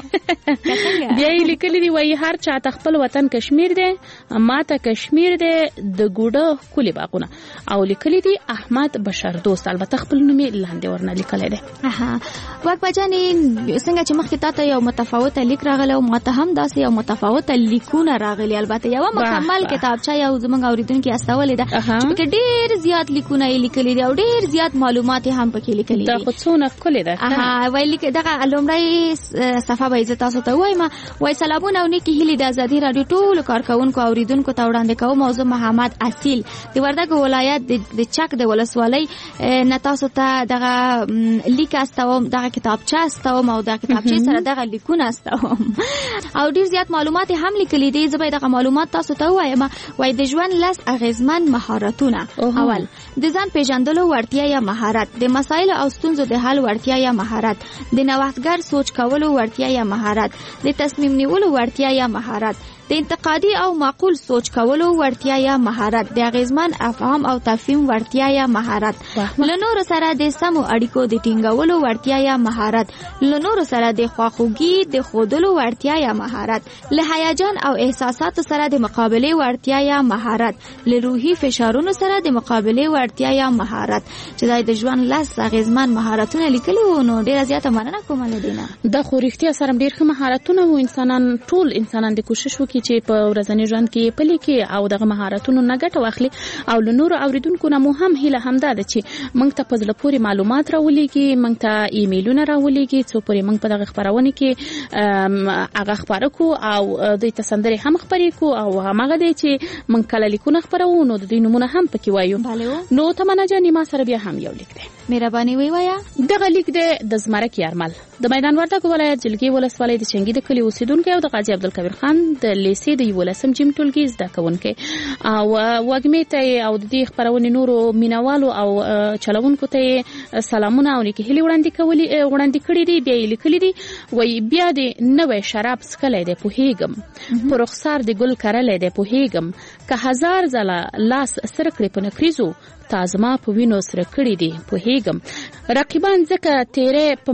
بیا یې لیکلي دي وایي هر چا ته خپل وطن کشمیر دی ماته کشمیر دی د ګوډه کلی باغونه او لیکلي دي احمد بشر دوست البته خپل نوم یې لاندې ورنه لیکلی دی وقت بجانې څنګه چې مخکې تاسو یو متفاوته لیک راغلی او ماته هم داسې یو متفاوته لیکونه راغلي البته یو مکمل کتابچه یو زموږ اوریدونکو استولې ده چې ډېر زیات لیکونه یې لیکلي دي او ډېر زیات معلومات هم پکې لیکلي دي دا خو څونه ښکلې ده وایي دغه لومړی صفحه به زه تاسو ته وایم وایي سلامونه او نیکې هیلې د ازادي راډیو ټولو کارکوونکو اوریدونکو ته وړاندې کوم موضوع محمد اصیل د وردګو ولایت د چک د ولسوالۍ نه تاسو ته دغه لیک استوم دغه کتابچه استوم او دغه کتابچه سره دغه لیکونه استوم او ډیر زیات معلومات هم لیکلي دي. زه به دغه معلومات تاسو ته وایم. وای د ژوند لس اغیزمن مهارتونه. اول د ځان پیژندلو وړتیا یا مهارت، د مسایل او ستونزو د حل وړتیا یا مهارت، د نوښتګر سوچ کولو وړتیا یا مهارت، د تصمیم نیولو وړتیا یا مهارت، د انتقادي او معقول سوچ کولو وړتیا یا مهارت، د اغیزمن افهام او تفهیم وړتیا یا مهارت، له نورو سره د سمو اړیکو د ټینګولو وړتیا یا مهارت، له نورو سره د خواخوږي د ښودلو وړتیا یا مهارت، له هیجان او احساساتو سره د مقابلې وړتیا یا مهارت، له روحي فشارونو سره د مقابلې وړتیا یا مهارت. چې دا د ژوند لس اغیزمن مهارتونه لیکلي وو، نو ډیره زیاته مننه کوم لیدنه. دا خو رښتیا سره ډیر ښه مهارتونه وو. ټول انسانان د کوشش وکړي چې په ورځني ژوند کې پلي کې او دغه مهارتونو نه ګټه واخلي. او له نورو اوریدونکو نه مو هم هیله همدا ده چې موږ ته په زړه پورې معلومات راولېږي، موږ ته ایمیلونه راولېږي، څو پورې موږ په دغه خپرونه کې هغه خپاره کو او دوی ته سندرې هم خپرې کو او هماغه دی چې موږ کله لیکونه خپرو نو د دوی نومونه هم پکې وایو. نو تمنا جانې ما سره بیا هم یو لیک دی. مهرباني وایه. دغه لیک دی د زمرک یارمل د میدان وردګ ولایت جلګي ولسوالۍ د چنګي د کلی اوسیدونکو او د قاضي عبدالکبیر خان د لیسې د 11 جیم ټولګي زده کوونکي او وګمې ته او د دې خبرونه نورو مینوالو او چلوونکو ته سلامونه او نیکه هیلې وړاندې کړې دي. بیا یې لیکلي دي وای بیا د نوې شراب څکلې ده پوهیږم، پر رخسار د ګل کرلې ده پوهیږم، که هزار ځله لاس سره کړې په نکریزو تازما په وینو سره کړې دي پوهیږم، رقیبان ځکه تیرې په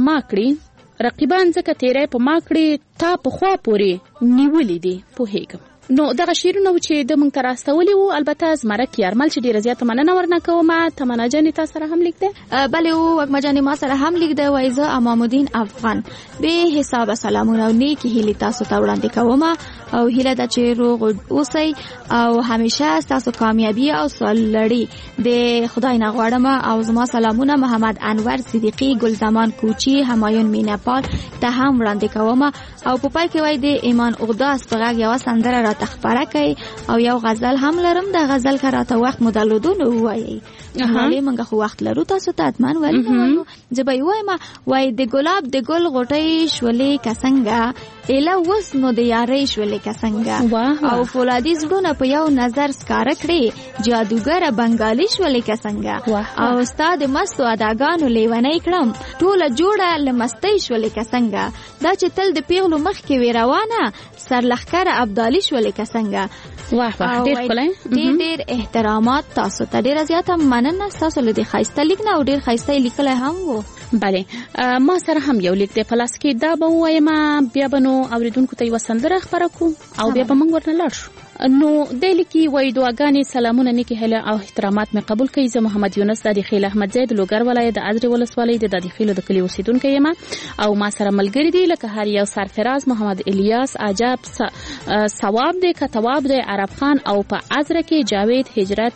ما کړې تا په خوا پورې نیولې دي پوهیږم. نو دغه شیرونه چې د مونږ تر استولې وو، البته زمرک یارمل چې ډیره زیاته مننه ورنه کوم. تمنا جانې تاسو سره هم لیک ده؟ بله وګما جانې ما سره هم لیک ده. وای زه امامالدین افغان به حساب سلامونه او نیکی هیلې تاسو ته وړاندې کوم او هیله ده چې روغ اوسئ او همیشه تاسو کامیابی او سرلوړي د خدای نه غواړم. او زما سلامونه محمد انور صدیقی، ګلزمان کوچی، همایون مینپال ته هم وړاندې کوم. او په پای کې وای د ایمان اقداس په غږ یو سندره را تخبره کوي او یو غزل هم لرم. د غزل کراته وخت مدلودونو وایي ولی منګه خو وخت لرو تاسو ته اتمن ولی نو زبې وایم. وای د ګلاب د ګل غټي شولې کسنګا اله وس نو د یارې شولې کسنګا او فولادي زړونه په یو نظر سکار کړي جادوګر بنگالي شولې کسنګا او استاد مستو اداګانو لیونی کړم ټوله جوړه لمستۍ شولې کسنګا دا چې تل د پیغلو مخ کې ویروانه سرلخکر ابدالي شولې کسنګا. واه ډیر کولای ډیر احترامات تاسو ته ډیر زیاته مننه. تاسو له دې خایسته لیکنه او ډیر خایسته لیکل هم وو. بله ما سره هم یو لیک دی پلاس کې دا به وایم. بیا بنو اوریدونکو ته یو سندره خبره کو او بیا به موږ ورنه لاړ شو. نو د لیکي وای دعاګانې سلامونه نیکی هله او احترامات مې قبول کړئ. زه محمد یونس د خیل احمد زید لوګر ولایت د ازری ولسوالۍ د خیل د کلی اوسیدونکو یم او ما سره ملګری دی لکه هر یو سرفراز محمد الیاس عجب ثواب دی کتواب دی عرب خان او په ازره کې جاوید هجرت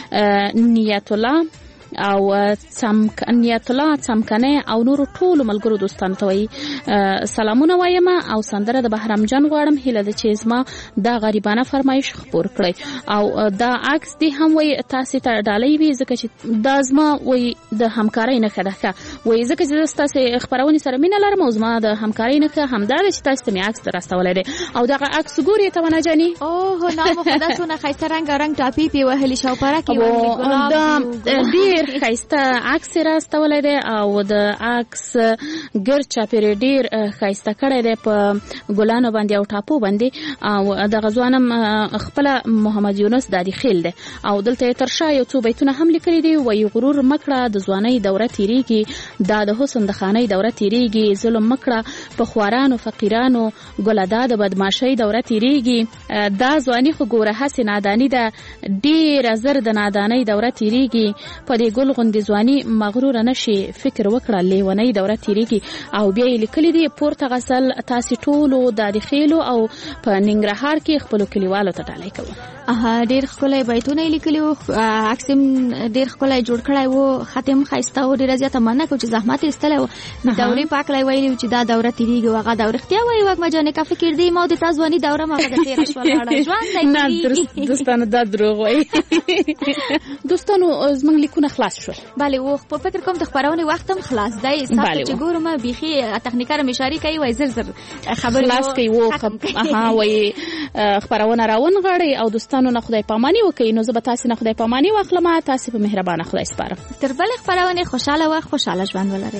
نیت الله او نیت الله څمکنه او نور ټول ملګرو دوستانو ته وای سلامونه وایم او سندره د بهرام جان غواړم. هیله ده چې زما دا غریبانه فرمایش خبر کړئ او دا عکس دی هم وای تاسو ته ډالۍ وي ځکه چې دا زما وای د همکارۍ نه خدای وای ځکه چې تاسو خبرونه سره مینه لرم او زما د همکارۍ نه همدا چې تاسو ته می عکس راستولای دي او دا عکس ګوري ته ونه جاني اوه نام خدا سونه خیسته رنگ ټاپی پی وهلی شاو پره کې وهلی ګلاب ډیر ښایسته عکس راستولی دی او د عکس ګرد چاپیره ډیر ښایسته کړی دی په ګلانو باندې او ټاپو باندې او دغه ځوانم خپله محمد یونس دادي خیل دی او دلته یې تر شا یو څو بیتونه هم لیکلي دي وایي غرور مکړه د ځوانۍ دوره تیریږي دا د حسن د خانۍ دوره تیریږي ظلم مکړه په خوارانو فقیرانو ګله دا د بدماشۍ دوره تیریږي دا ځواني خو ګوره هسې ناداني ده ډېره زر د نادانۍ دوره تیریږي په دې ګل غوندې ځواني مغروره نشي فکر وکړه لیونۍ دوره تیریږي او بیا یې لیکلي دي پورته غسل تاسې ټولو دادي خیلو او په ننګرهار کې خپلو کلیوالو ته ډالۍ کوو. ډېر ښکلی بیتونه یې لیکلي وو عکس هم ډېر ښکلی جوړ کړی و خط هم ښایسته و ډېره زیاته مننه کوو چې زحمت یې ایستلی و د دورې په هکله یې ویلي و چې دا دوره تیریږي او هغه دوره رښتیا وایي وږمه جانې که فکر دی ما د تا ځواني دوره مې هغه د تېره شوه لاړه ژوند نه دوستانو دا دروغ وایي دوستانو زموږ لیکونه خلاص شول بله و په فکر کوم د خپرونې وخت هم خلاص دی ستاسو چې ګورم بیخي تخنیکر مشاري کوي وایي زر زر خبرې خلاص کوي و وایي خپرونه راونغاړئ او دوستانو نه خدای پاماني وکړئ نو زه به تاسې نه خدای پاماني واخلم تاسې په مهربانه خدای سپارم تر بلې خپرونې خوشحاله وخت خوشحاله ژوند ولرئ.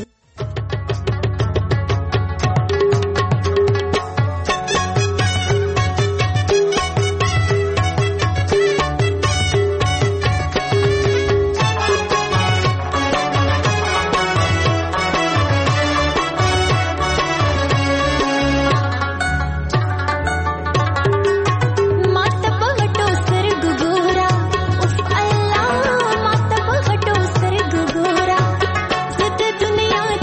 दुनिया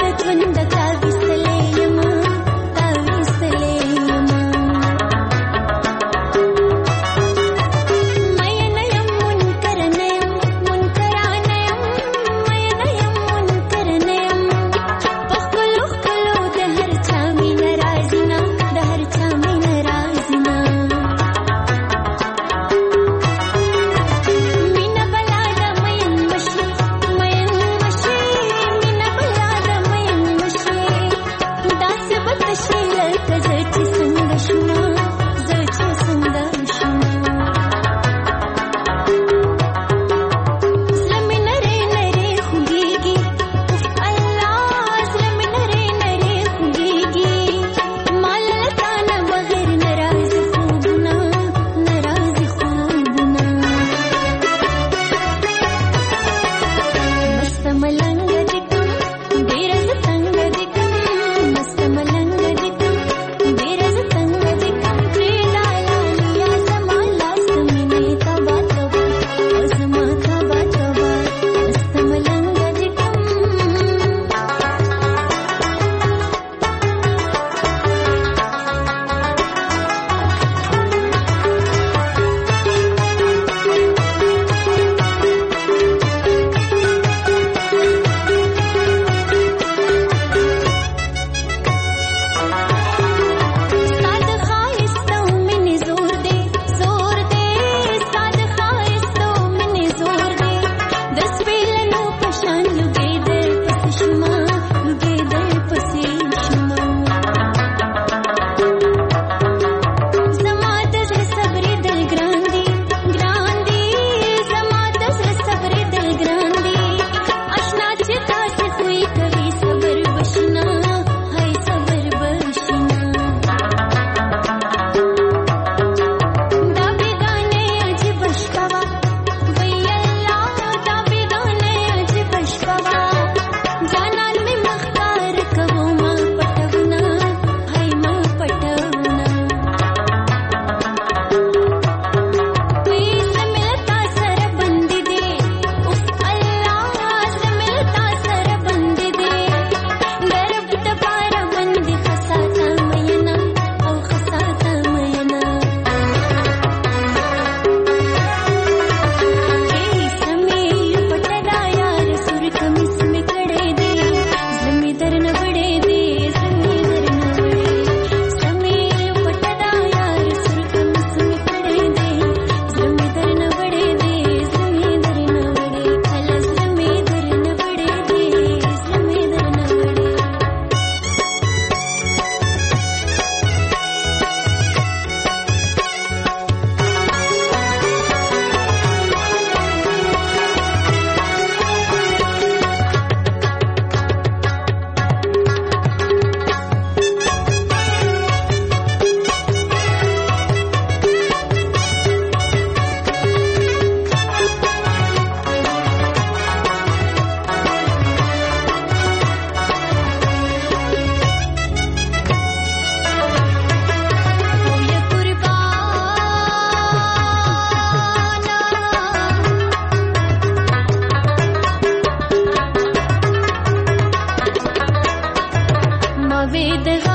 وې د